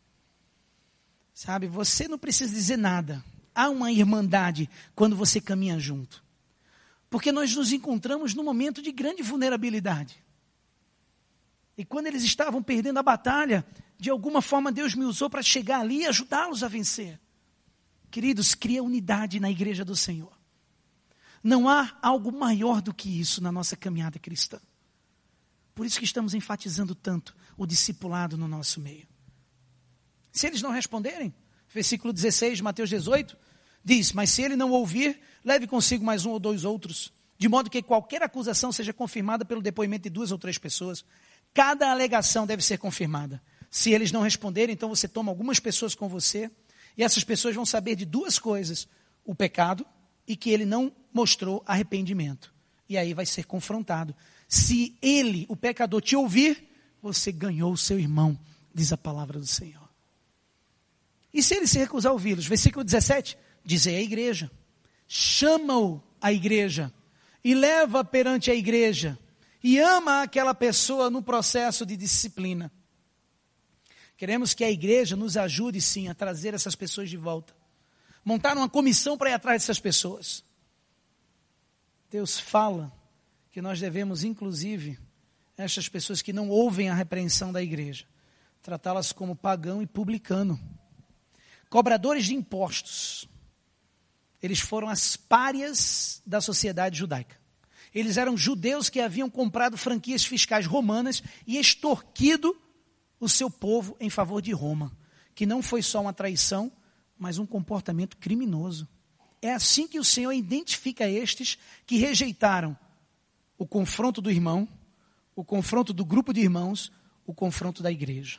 Sabe, você não precisa dizer nada. Há uma irmandade quando você caminha junto. Porque nós nos encontramos num momento de grande vulnerabilidade. E quando eles estavam perdendo a batalha, de alguma forma Deus me usou para chegar ali e ajudá-los a vencer. Queridos, cria unidade na igreja do Senhor. Não há algo maior do que isso na nossa caminhada cristã. Por isso que estamos enfatizando tanto o discipulado no nosso meio. Se eles não responderem, versículo dezesseis de Mateus dezoito, diz, mas se ele não ouvir, leve consigo mais um ou dois outros, de modo que qualquer acusação seja confirmada pelo depoimento de duas ou três pessoas. Cada alegação deve ser confirmada. Se eles não responderem, então você toma algumas pessoas com você, e essas pessoas vão saber de duas coisas, o pecado e que ele não mostrou arrependimento. E aí vai ser confrontado. Se ele, o pecador, te ouvir, você ganhou o seu irmão, diz a palavra do Senhor. E se ele se recusar a ouvi-los? Versículo dezessete, dizei à igreja, chama-o à igreja, e leva perante a igreja, e ama aquela pessoa no processo de disciplina. Queremos que a igreja nos ajude sim a trazer essas pessoas de volta. Montar uma comissão para ir atrás dessas pessoas. Deus fala que nós devemos, inclusive, estas pessoas que não ouvem a repreensão da igreja, tratá-las como pagão e publicano. Cobradores de impostos. Eles foram as párias da sociedade judaica. Eles eram judeus que haviam comprado franquias fiscais romanas e extorquido o seu povo em favor de Roma, que não foi só uma traição, mas um comportamento criminoso. É assim que o Senhor identifica estes que rejeitaram o confronto do irmão, o confronto do grupo de irmãos, o confronto da igreja.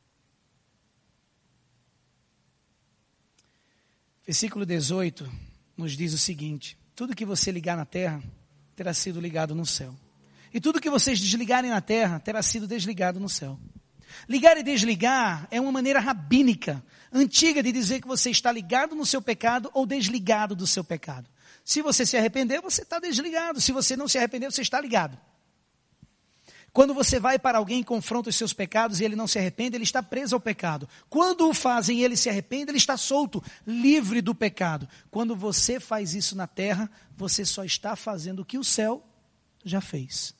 Versículo dezoito nos diz o seguinte, tudo que você ligar na terra terá sido ligado no céu. E tudo que vocês desligarem na terra terá sido desligado no céu. Ligar e desligar é uma maneira rabínica, antiga de dizer que você está ligado no seu pecado ou desligado do seu pecado. Se você se arrepender, você está desligado. Se você não se arrepender, você está ligado. Quando você vai para alguém e confronta os seus pecados e ele não se arrepende, ele está preso ao pecado. Quando o fazem e ele se arrepende, ele está solto, livre do pecado. Quando você faz isso na terra, você só está fazendo o que o céu já fez.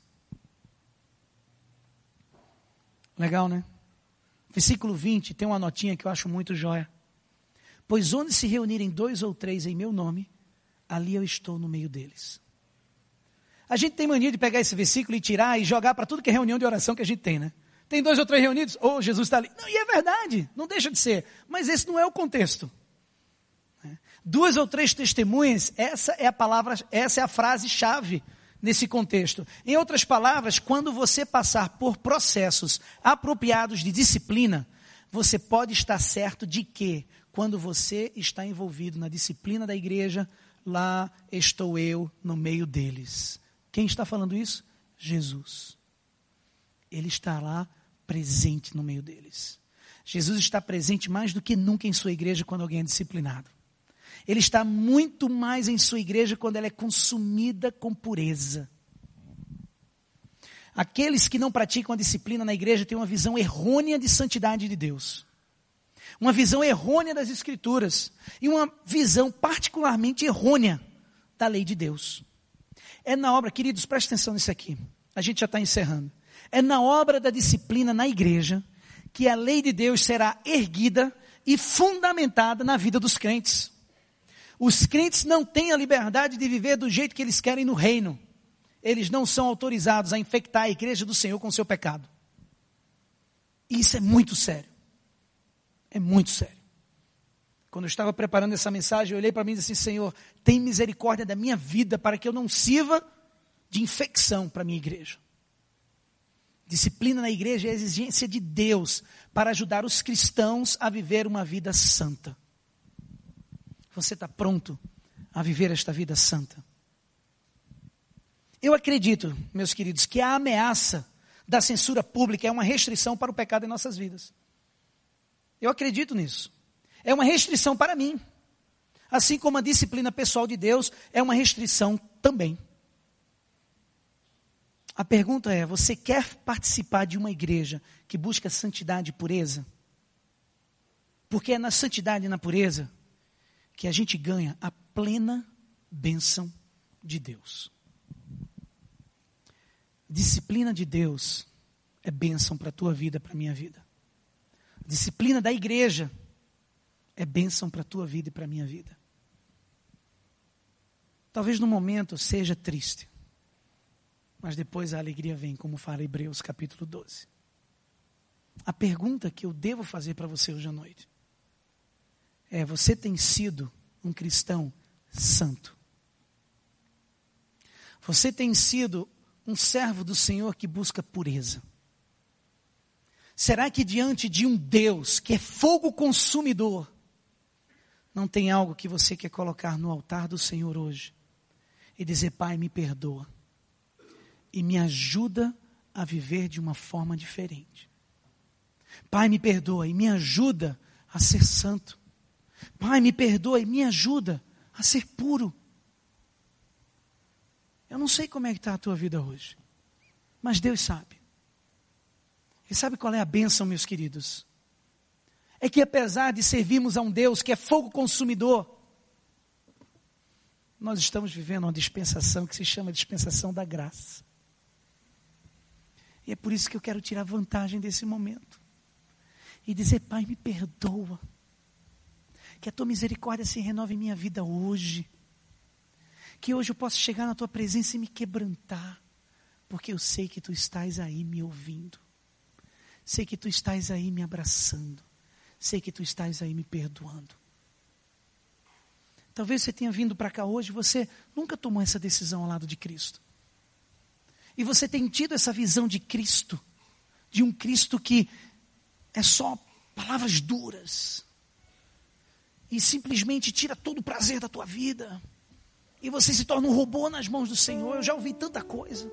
Legal, né? Versículo vinte, tem uma notinha que eu acho muito jóia. Pois onde se reunirem dois ou três em meu nome, ali eu estou no meio deles. A gente tem mania de pegar esse versículo e tirar e jogar para tudo que é reunião de oração que a gente tem, né? Tem dois ou três reunidos, ou oh, Jesus está ali. Não, e é verdade, não deixa de ser. Mas esse não é o contexto. Duas ou três testemunhas, essa é a palavra, essa é a frase-chave nesse contexto. Em outras palavras, quando você passar por processos apropriados de disciplina, você pode estar certo de que, quando você está envolvido na disciplina da igreja, lá estou eu no meio deles. Quem está falando isso? Jesus. Ele está lá presente no meio deles. Jesus está presente mais do que nunca em sua igreja quando alguém é disciplinado. Ele está muito mais em sua igreja quando ela é consumida com pureza. Aqueles que não praticam a disciplina na igreja têm uma visão errônea de santidade de Deus. Uma visão errônea das Escrituras. E uma visão particularmente errônea da lei de Deus. É na obra, queridos, preste atenção nisso aqui. A gente já está encerrando. É na obra da disciplina na igreja que a lei de Deus será erguida e fundamentada na vida dos crentes. Os crentes não têm a liberdade de viver do jeito que eles querem no reino. Eles não são autorizados a infectar a igreja do Senhor com o seu pecado. E isso é muito sério. É muito sério. Quando eu estava preparando essa mensagem, eu olhei para mim e disse assim, Senhor, tem misericórdia da minha vida para que eu não sirva de infecção para a minha igreja. Disciplina na igreja é a exigência de Deus para ajudar os cristãos a viver uma vida santa. Você está pronto a viver esta vida santa? Eu acredito, meus queridos, que a ameaça da censura pública é uma restrição para o pecado em nossas vidas. Eu acredito nisso. É uma restrição para mim. Assim como a disciplina pessoal de Deus é uma restrição também. A pergunta é, você quer participar de uma igreja que busca santidade e pureza? Porque é na santidade e na pureza que a gente ganha a plena bênção de Deus. Disciplina de Deus é bênção para a tua vida, para a minha vida. Disciplina da igreja é bênção para a tua vida e para a minha vida. Talvez no momento seja triste, mas depois a alegria vem, como fala Hebreus capítulo doze. A pergunta que eu devo fazer para você hoje à noite é: você tem sido um cristão santo? Você tem sido um servo do Senhor que busca pureza? Será que diante de um Deus que é fogo consumidor, não tem algo que você quer colocar no altar do Senhor hoje e dizer: Pai, me perdoa e me ajuda a viver de uma forma diferente. Pai, me perdoa e me ajuda a ser santo. Pai, me perdoa e me ajuda a ser puro. Eu não sei como é que está a tua vida hoje, mas Deus sabe. E sabe qual é a bênção, meus queridos? É que apesar de servirmos a um Deus que é fogo consumidor, nós estamos vivendo uma dispensação que se chama dispensação da graça. E é por isso que eu quero tirar vantagem desse momento e dizer: Pai, me perdoa. Que a tua misericórdia se renove em minha vida hoje. Que hoje eu possa chegar na tua presença e me quebrantar, porque eu sei que tu estás aí me ouvindo. Sei que tu estás aí me abraçando. Sei que tu estás aí me perdoando. Talvez você tenha vindo para cá hoje, você nunca tomou essa decisão ao lado de Cristo. E você tem tido essa visão de Cristo, de um Cristo que é só palavras duras, e simplesmente tira todo o prazer da tua vida, e você se torna um robô nas mãos do Senhor. Eu já ouvi tanta coisa.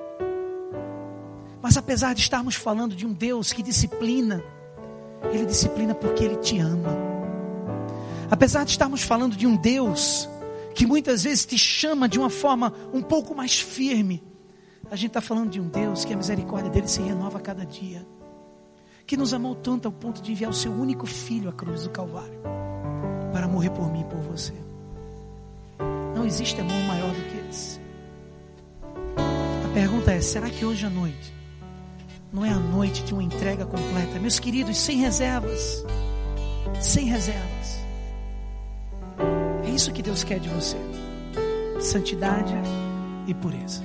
Mas apesar de estarmos falando de um Deus que disciplina, Ele disciplina porque Ele te ama. Apesar de estarmos falando de um Deus que muitas vezes te chama de uma forma um pouco mais firme, a gente está falando de um Deus que a misericórdia dele se renova a cada dia, que nos amou tanto ao ponto de enviar o seu único filho à cruz do Calvário, para morrer por mim e por você. Não existe amor maior do que esse. A pergunta é: será que hoje à noite não é a noite de uma entrega completa? Meus queridos, sem reservas, sem reservas. É isso que Deus quer de você: santidade e pureza.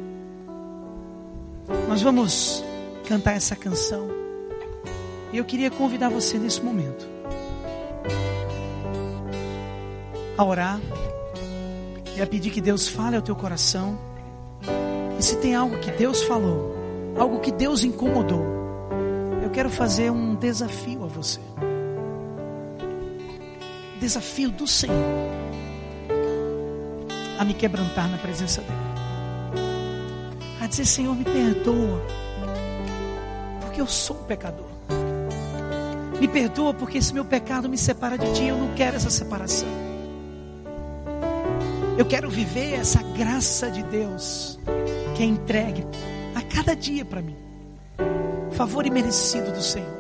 Nós vamos cantar essa canção, e eu queria convidar você nesse momento a orar e a pedir que Deus fale ao teu coração. E se tem algo que Deus falou, algo que Deus incomodou, eu quero fazer um desafio a você. Desafio do Senhor a me quebrantar na presença dele, a dizer: Senhor, me perdoa, porque eu sou um pecador. Me perdoa porque esse meu pecado me separa de ti. Eu não quero essa separação. Eu quero viver essa graça de Deus que é entregue a cada dia para mim, favor imerecido do Senhor.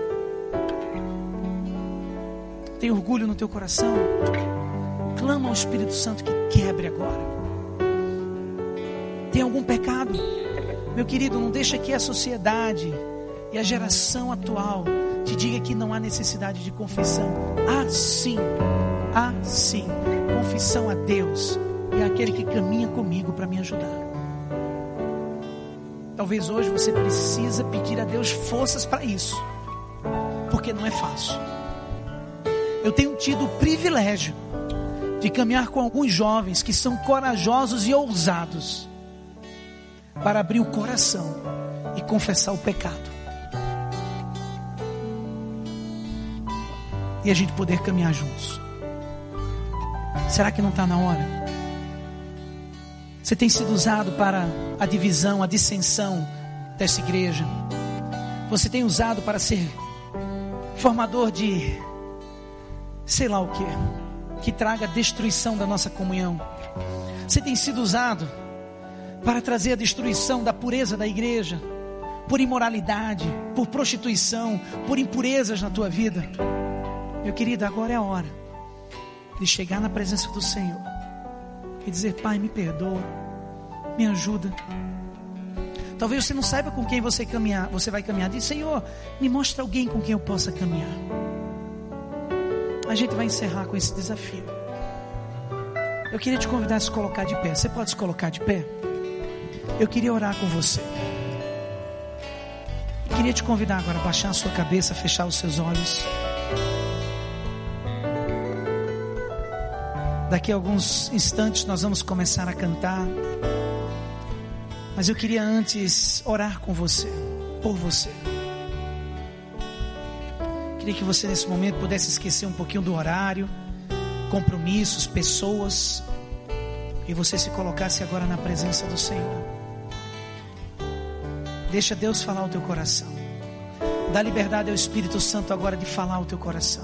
Tem orgulho no teu coração? Clama ao Espírito Santo que quebre agora. Tem algum pecado? Meu querido, não deixa que a sociedade e a geração atual te diga que não há necessidade de confissão. Há sim, há sim. Confissão a Deus e àquele que caminha comigo para me ajudar. Talvez hoje você precisa pedir a Deus forças para isso, porque não é fácil. Eu tenho tido o privilégio de caminhar com alguns jovens que são corajosos e ousados para abrir o coração e confessar o pecado, e a gente poder caminhar juntos. Será que não está na hora? Você tem sido usado para a divisão, a dissensão dessa igreja. Você tem usado para ser formador de sei lá o que, que traga destruição da nossa comunhão. Você tem sido usado para trazer a destruição da pureza da igreja, por imoralidade, por prostituição, por impurezas na tua vida. Meu querido, agora é a hora de chegar na presença do Senhor e dizer: Pai, me perdoa, me ajuda. Talvez você não saiba com quem você caminhar, você vai caminhar. Diz: Senhor, me mostra alguém com quem eu possa caminhar. A gente vai encerrar com esse desafio. Eu queria te convidar a se colocar de pé. Você pode se colocar de pé? Eu queria orar com você. Eu queria te convidar agora a baixar a sua cabeça, fechar os seus olhos. Daqui a alguns instantes nós vamos começar a cantar. Mas eu queria antes orar com você, por você. Queria que você nesse momento pudesse esquecer um pouquinho do horário, compromissos, pessoas, e você se colocasse agora na presença do Senhor. Deixa Deus falar o teu coração. Dá liberdade ao Espírito Santo agora de falar o teu coração.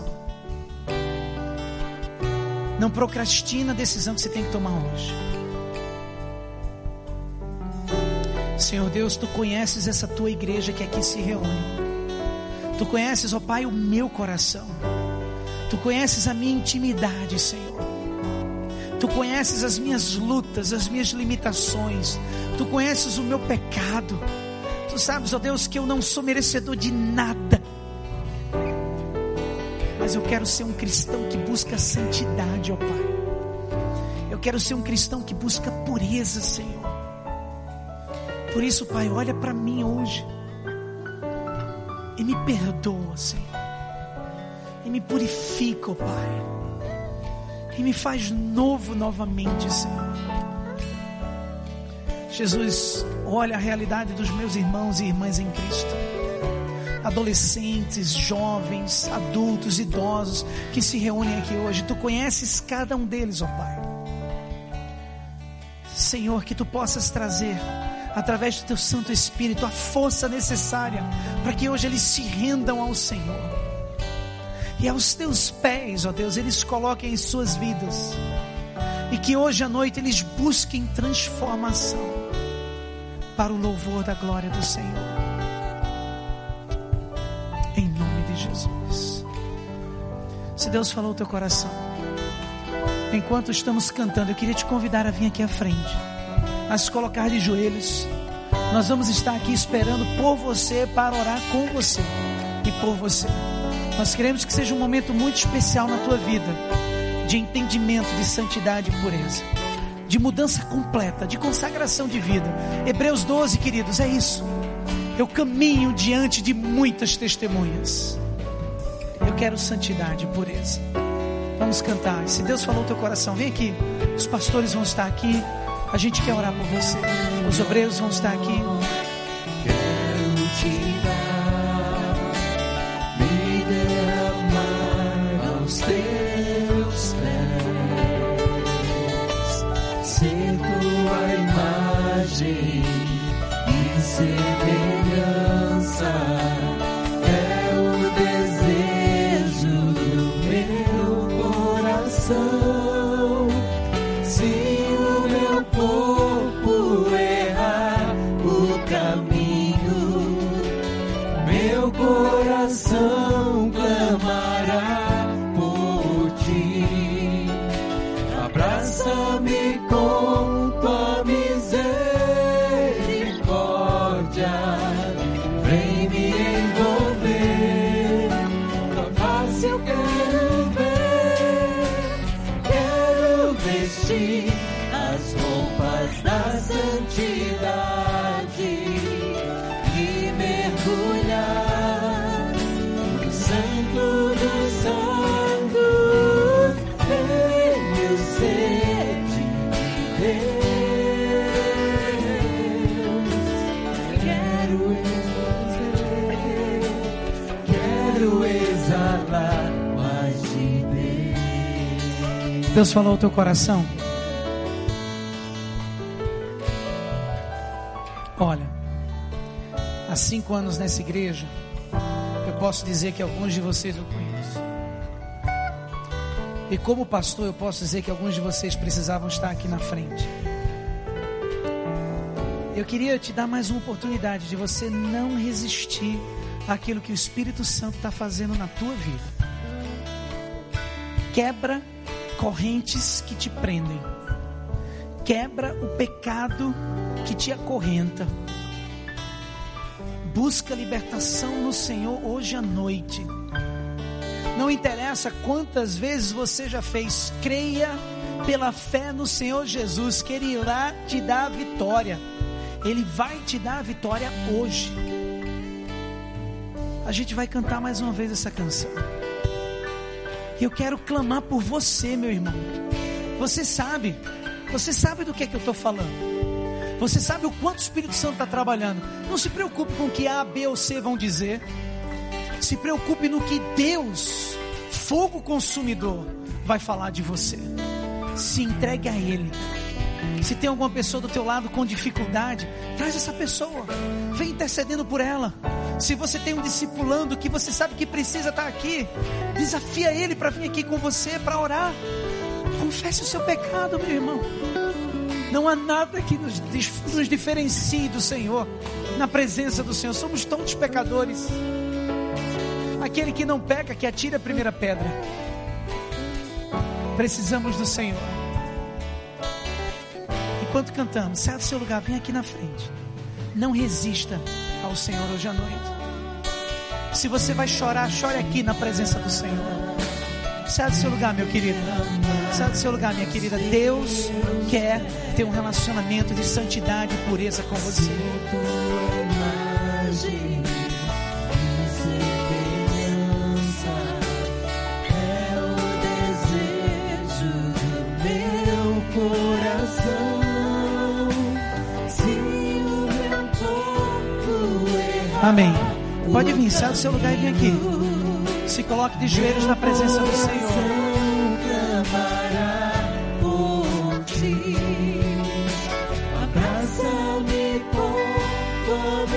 Não procrastina a decisão que você tem que tomar hoje. Senhor Deus, Tu conheces essa Tua igreja que aqui se reúne. Tu conheces, ó Pai, o meu coração. Tu conheces a minha intimidade, Senhor. Tu conheces as minhas lutas, as minhas limitações. Tu conheces o meu pecado. Tu sabes, ó Deus, que eu não sou merecedor de nada. Mas eu quero ser um cristão que busca santidade, ó Pai. Eu quero ser um cristão que busca pureza, Senhor. Por isso, Pai, olha para mim hoje e me perdoa, Senhor. E me purifica, ó Pai. E me faz novo novamente, Senhor. Jesus, olha a realidade dos meus irmãos e irmãs em Cristo. Adolescentes, jovens, adultos, idosos que se reúnem aqui hoje. Tu conheces cada um deles, ó Pai. Senhor, que Tu possas trazer, através do Teu Santo Espírito, a força necessária para que hoje eles se rendam ao Senhor. E aos Teus pés, ó Deus, eles coloquem em suas vidas. E que hoje à noite eles busquem transformação para o louvor da glória do Senhor. Em nome de Jesus. Se Deus falou o teu coração, enquanto estamos cantando, eu queria te convidar a vir aqui à frente, a se colocar de joelhos. Nós vamos estar aqui esperando por você, para orar com você e por você. Nós queremos que seja um momento muito especial na tua vida, de entendimento, de santidade e pureza, de mudança completa, de consagração de vida. Hebreus doze, queridos, é isso. Eu caminho diante de muitas testemunhas. Eu quero santidade e pureza. Vamos cantar. Se Deus falou o teu coração, vem aqui. Os pastores vão estar aqui. A gente quer orar por você. Os obreiros vão estar aqui. Quero te dar, me derramar aos teus pés, ser tua imagem e semelhança. É o desejo do meu coração. Coração clamará por ti, abraça-me com tua misericórdia, vem me envolver, tua face eu quero ver, quero vestir as roupas da santidade e mergulhar dos santos, tenho sede de Deus. Quero exalar, quero exalar mais de Deus. Deus falou ao teu coração? Olha, há cinco anos nessa igreja, eu posso dizer que alguns de vocês eu conheço. E como pastor, eu posso dizer que alguns de vocês precisavam estar aqui na frente. Eu queria te dar mais uma oportunidade de você não resistir àquilo que o Espírito Santo está fazendo na tua vida. Quebra correntes que te prendem. Quebra o pecado que te acorrenta. Busca libertação no Senhor hoje à noite. Não interessa quantas vezes você já fez, creia pela fé no Senhor Jesus, que Ele irá te dar a vitória. Ele vai te dar a vitória hoje. A gente vai cantar mais uma vez essa canção. E eu quero clamar por você, meu irmão. Você sabe, você sabe do que é que eu estou falando. Você sabe o quanto o Espírito Santo está trabalhando. Não se preocupe com o que A, B ou C vão dizer. Se preocupe no que Deus, fogo consumidor, vai falar de você. Se entregue a Ele. Se tem alguma pessoa do teu lado com dificuldade, traz essa pessoa. Vem intercedendo por ela. Se você tem um discipulando que você sabe que precisa estar aqui, desafia ele para vir aqui com você para orar. Confesse o seu pecado, meu irmão. Não há nada que nos, nos diferencie do Senhor, na presença do Senhor. Somos todos pecadores. Aquele que não peca, que atire a primeira pedra. Precisamos do Senhor. Enquanto cantamos, sai do seu lugar, vem aqui na frente. Não resista ao Senhor hoje à noite. Se você vai chorar, chore aqui na presença do Senhor. Sai do seu lugar, meu querido. Sai do seu lugar, minha querida. Deus quer ter um relacionamento de santidade e pureza com você. Amém. Pode vir, sai do seu lugar e vem aqui. Se coloque de joelhos na presença do Senhor. Abraça-me com tua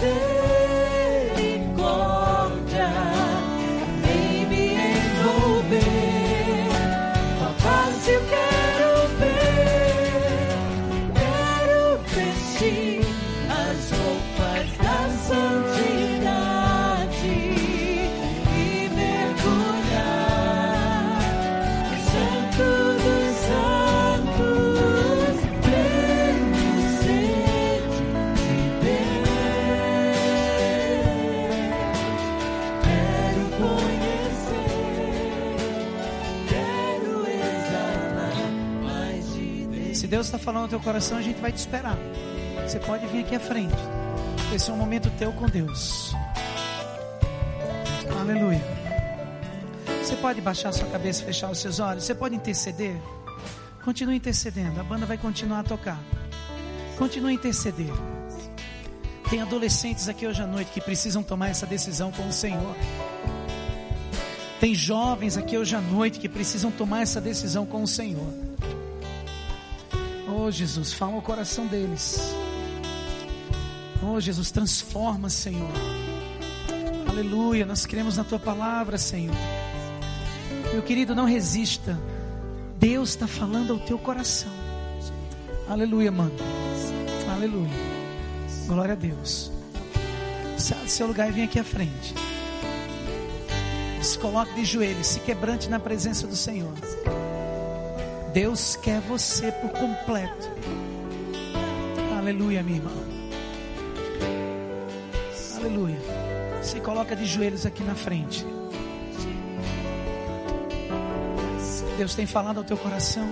misericórdia, vem me envolver. Tua face eu quero ver, quero vestir as roupas da santidade e mergulhar no Santo dos Santos. Tenho sede de ver, quero conhecer, quero exalar mais de Deus. Se Deus está falando no teu coração, a gente vai te esperar. Você pode vir aqui à frente. Esse é um momento teu com Deus. Aleluia. Você pode baixar sua cabeça e fechar os seus olhos. Você pode interceder. Continue intercedendo. A banda vai continuar a tocar. Continue a interceder. Tem adolescentes aqui hoje à noite que precisam tomar essa decisão com o Senhor. Tem jovens aqui hoje à noite que precisam tomar essa decisão com o Senhor. Oh Jesus, fala o coração deles. Oh Jesus, transforma, Senhor. Aleluia, nós cremos na Tua palavra, Senhor. Meu querido, não resista. Deus está falando ao teu coração. Aleluia, mano. Aleluia. Glória a Deus. Sai do seu lugar e vem aqui à frente. Se coloque de joelhos, se quebrante na presença do Senhor. Deus quer você por completo. Aleluia, minha irmã. Aleluia. Se coloca de joelhos aqui na frente. Deus tem falado ao teu coração.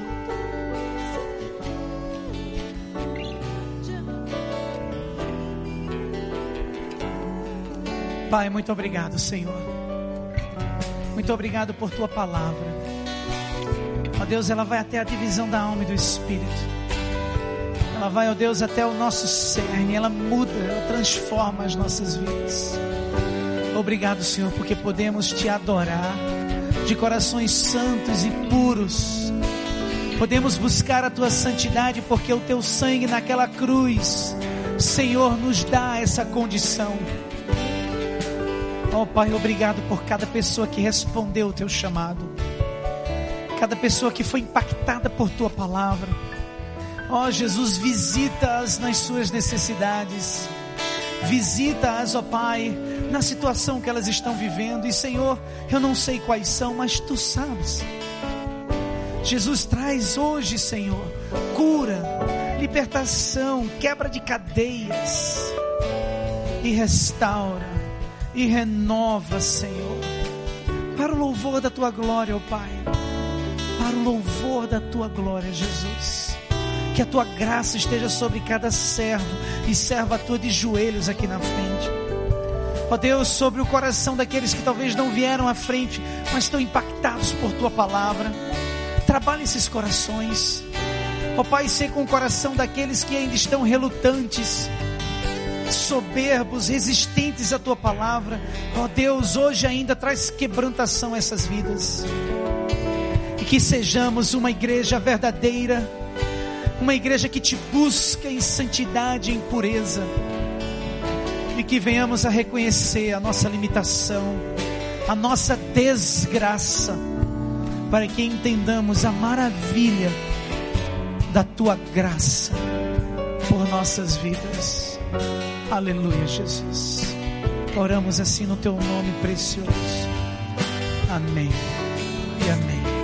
Pai, muito obrigado, Senhor. Muito obrigado por tua palavra. Ó Deus, ela vai até a divisão da alma e do espírito. Ela vai, ó Deus, até o nosso cerne. Ela muda, ela transforma as nossas vidas. Obrigado, Senhor, porque podemos te adorar de corações santos e puros. Podemos buscar a tua santidade porque o teu sangue naquela cruz, Senhor, nos dá essa condição. Ó Pai, obrigado por cada pessoa que respondeu o teu chamado. Cada pessoa que foi impactada por tua palavra. Ó Jesus, visita-as nas suas necessidades. Visita-as, ó Pai, na situação que elas estão vivendo. E Senhor, eu não sei quais são, mas Tu sabes. Jesus, traz hoje, Senhor, cura, libertação, quebra de cadeias. E restaura, e renova, Senhor. Para o louvor da Tua glória, ó Pai. Para o louvor da Tua glória, Jesus. Que a Tua graça esteja sobre cada servo e serva Tua de joelhos aqui na frente. Ó Deus, sobre o coração daqueles que talvez não vieram à frente, mas estão impactados por Tua palavra. Trabalhe esses corações. Ó Pai, sei com o coração daqueles que ainda estão relutantes, soberbos, resistentes à Tua palavra. Ó Deus, hoje ainda traz quebrantação a essas vidas. E que sejamos uma igreja verdadeira, uma igreja que Te busca em santidade e em pureza. E que venhamos a reconhecer a nossa limitação, a nossa desgraça, para que entendamos a maravilha da Tua graça por nossas vidas. Aleluia, Jesus. Oramos assim no Teu nome precioso. Amém e amém.